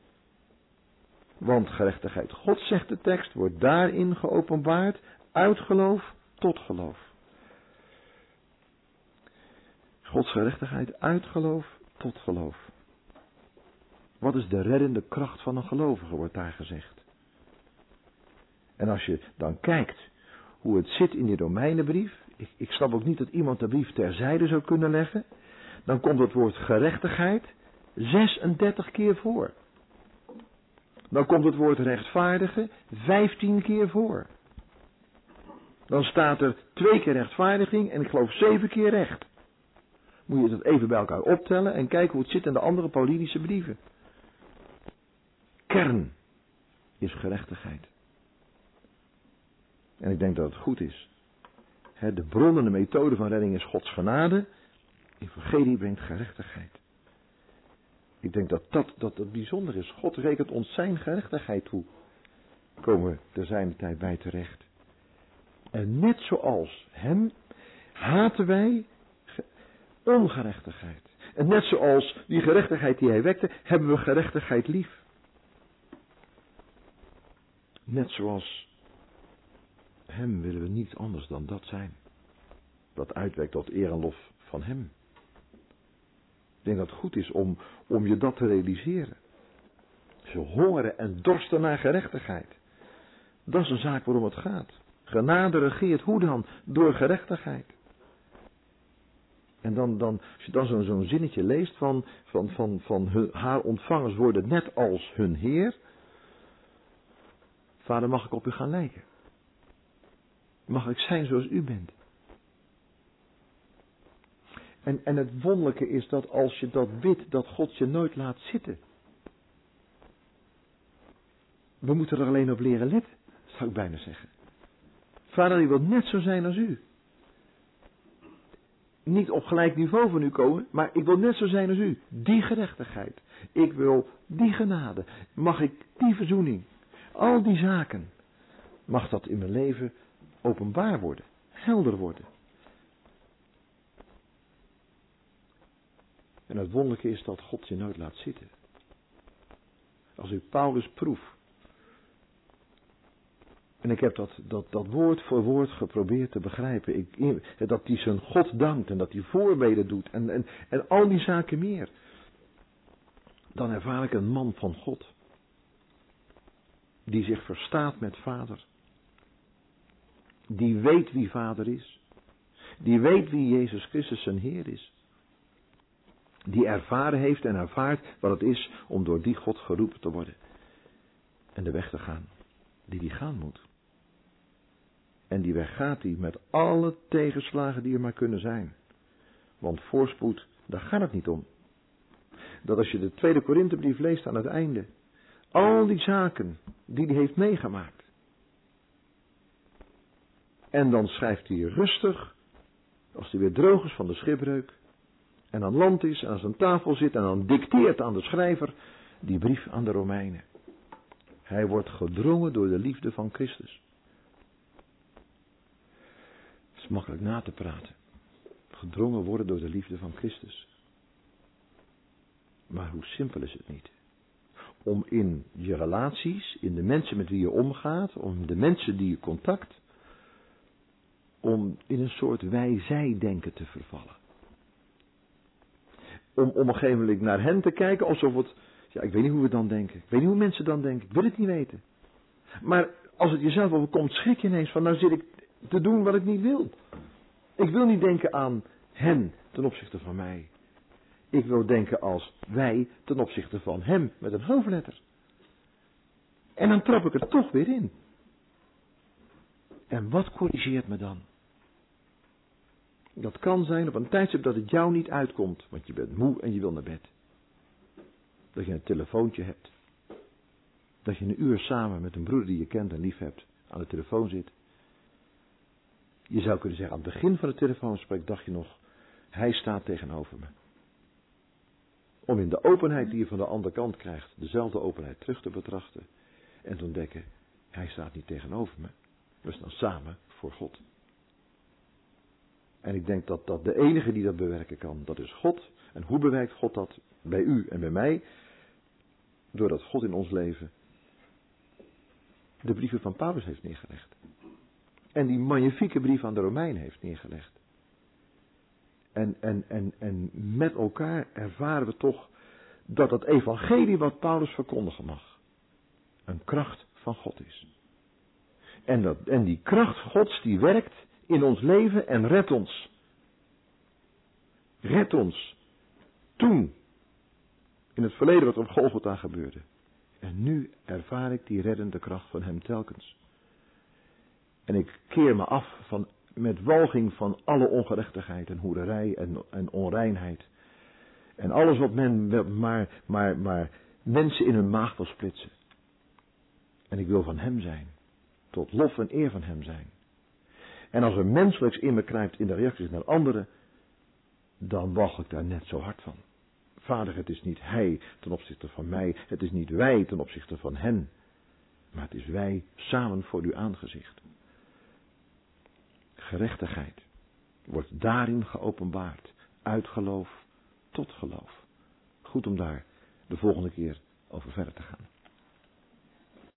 Want gerechtigheid Gods, zegt de tekst, wordt daarin geopenbaard, uit geloof tot geloof. Gods gerechtigheid uit geloof tot geloof. Wat is de reddende kracht van een gelovige, wordt daar gezegd. En als je dan kijkt hoe het zit in die Romeinenbrief, ik snap ook niet dat iemand de brief terzijde zou kunnen leggen, dan komt het woord gerechtigheid 36 keer voor. Dan komt het woord rechtvaardige 15 keer voor. Dan staat er 2 keer rechtvaardiging en ik geloof 7 keer recht. Moet je dat even bij elkaar optellen en kijken hoe het zit in de andere Paulinische brieven. Kern is gerechtigheid. En ik denk dat het goed is. De bron en de methode van redding is Gods genade. Evangelie brengt gerechtigheid. Ik denk dat het bijzonder is. God rekent ons zijn gerechtigheid toe. Komen we ter zijn tijd bij terecht. En net zoals hem haten wij ongerechtigheid. En net zoals die gerechtigheid die hij wekte, hebben we gerechtigheid lief. Net zoals hem willen we niets anders dan dat zijn. Dat uitwerkt tot eer en lof van hem. Ik denk dat het goed is om je dat te realiseren. Ze hongeren en dorsten naar gerechtigheid. Dat is een zaak waarom het gaat. Genade regeert, hoe dan? Door gerechtigheid. En dan als je dan zo'n zinnetje leest van haar ontvangers worden net als hun Heer. Vader, mag ik op u gaan lijken? Mag ik zijn zoals u bent? En het wonderlijke is dat als je dat bidt, dat God je nooit laat zitten. We moeten er alleen op leren letten, zou ik bijna zeggen. Vader, die wil net zo zijn als u. niet op gelijk niveau van u komen, maar ik wil net zo zijn als u. Die gerechtigheid. Ik wil die genade. Mag ik die verzoening. Al die zaken. Mag dat in mijn leven openbaar worden. Helder worden. En het wonderlijke is dat God je nooit laat zitten. Als u Paulus proeft. En ik heb dat woord voor woord geprobeerd te begrijpen. Dat hij zijn God dankt en dat hij voorbeden doet. En al die zaken meer. Dan ervaar ik een man van God. Die zich verstaat met Vader. Die weet wie Vader is. Die weet wie Jezus Christus zijn Heer is. Die ervaren heeft en ervaart wat het is om door die God geroepen te worden. En de weg te gaan die hij gaan moet. En die weg gaat hij met alle tegenslagen die er maar kunnen zijn. Want voorspoed, daar gaat het niet om. Dat als je de 2 Korinthebrief leest aan het einde. Al die zaken die hij heeft meegemaakt. En dan schrijft hij rustig. Als hij weer droog is van de schipbreuk. En aan land is en aan zijn tafel zit en dan dicteert aan de schrijver die brief aan de Romeinen. Hij wordt gedrongen door de liefde van Christus. Het is makkelijk na te praten. Gedrongen worden door de liefde van Christus. Maar hoe simpel is het niet? Om in je relaties, in de mensen met wie je omgaat, om de mensen die je contact, om in een soort wij-zij-denken te vervallen. Om op een gegeven moment naar hen te kijken alsof het, ja, ik weet niet hoe we dan denken. Ik weet niet hoe mensen dan denken. Ik wil het niet weten. Maar als het jezelf overkomt, schrik je ineens van, nou zit ik te doen wat ik niet wil. Ik wil niet denken aan hen ten opzichte van mij. Ik wil denken als wij ten opzichte van hem met een hoofdletter. En dan trap ik er toch weer in. En wat corrigeert me dan? Dat kan zijn op een tijdstip dat het jou niet uitkomt, want je bent moe en je wil naar bed. Dat je een telefoontje hebt. Dat je 1 uur samen met een broeder die je kent en lief hebt aan de telefoon zit. Je zou kunnen zeggen, aan het begin van het telefoongesprek dacht je nog, hij staat tegenover me. Om in de openheid die je van de andere kant krijgt, dezelfde openheid terug te betrachten. En te ontdekken, hij staat niet tegenover me. We staan samen voor God. En ik denk dat de enige die dat bewerken kan, dat is God. En hoe bewerkt God dat bij u en bij mij? Doordat God in ons leven de brieven van Paulus heeft neergelegd. En die magnifieke brief aan de Romeinen heeft neergelegd. En met elkaar ervaren we toch dat het evangelie wat Paulus verkondigen mag, een kracht van God is. En die kracht Gods die werkt in ons leven en redt ons. Redt ons. Toen. In het verleden wat op Golgotha gebeurde. En nu ervaar ik die reddende kracht van hem telkens. En ik keer me af met walging van alle ongerechtigheid en hoererij en onreinheid. En alles wat men maar mensen in hun maag wil splitsen. En ik wil van hem zijn. Tot lof en eer van hem zijn. En als er menselijks in me kruipt in de reacties naar anderen, dan walg ik daar net zo hard van. Vader, het is niet hij ten opzichte van mij, het is niet wij ten opzichte van hen, maar het is wij samen voor uw aangezicht. Gerechtigheid wordt daarin geopenbaard, uit geloof tot geloof. Goed om daar de volgende keer over verder te gaan.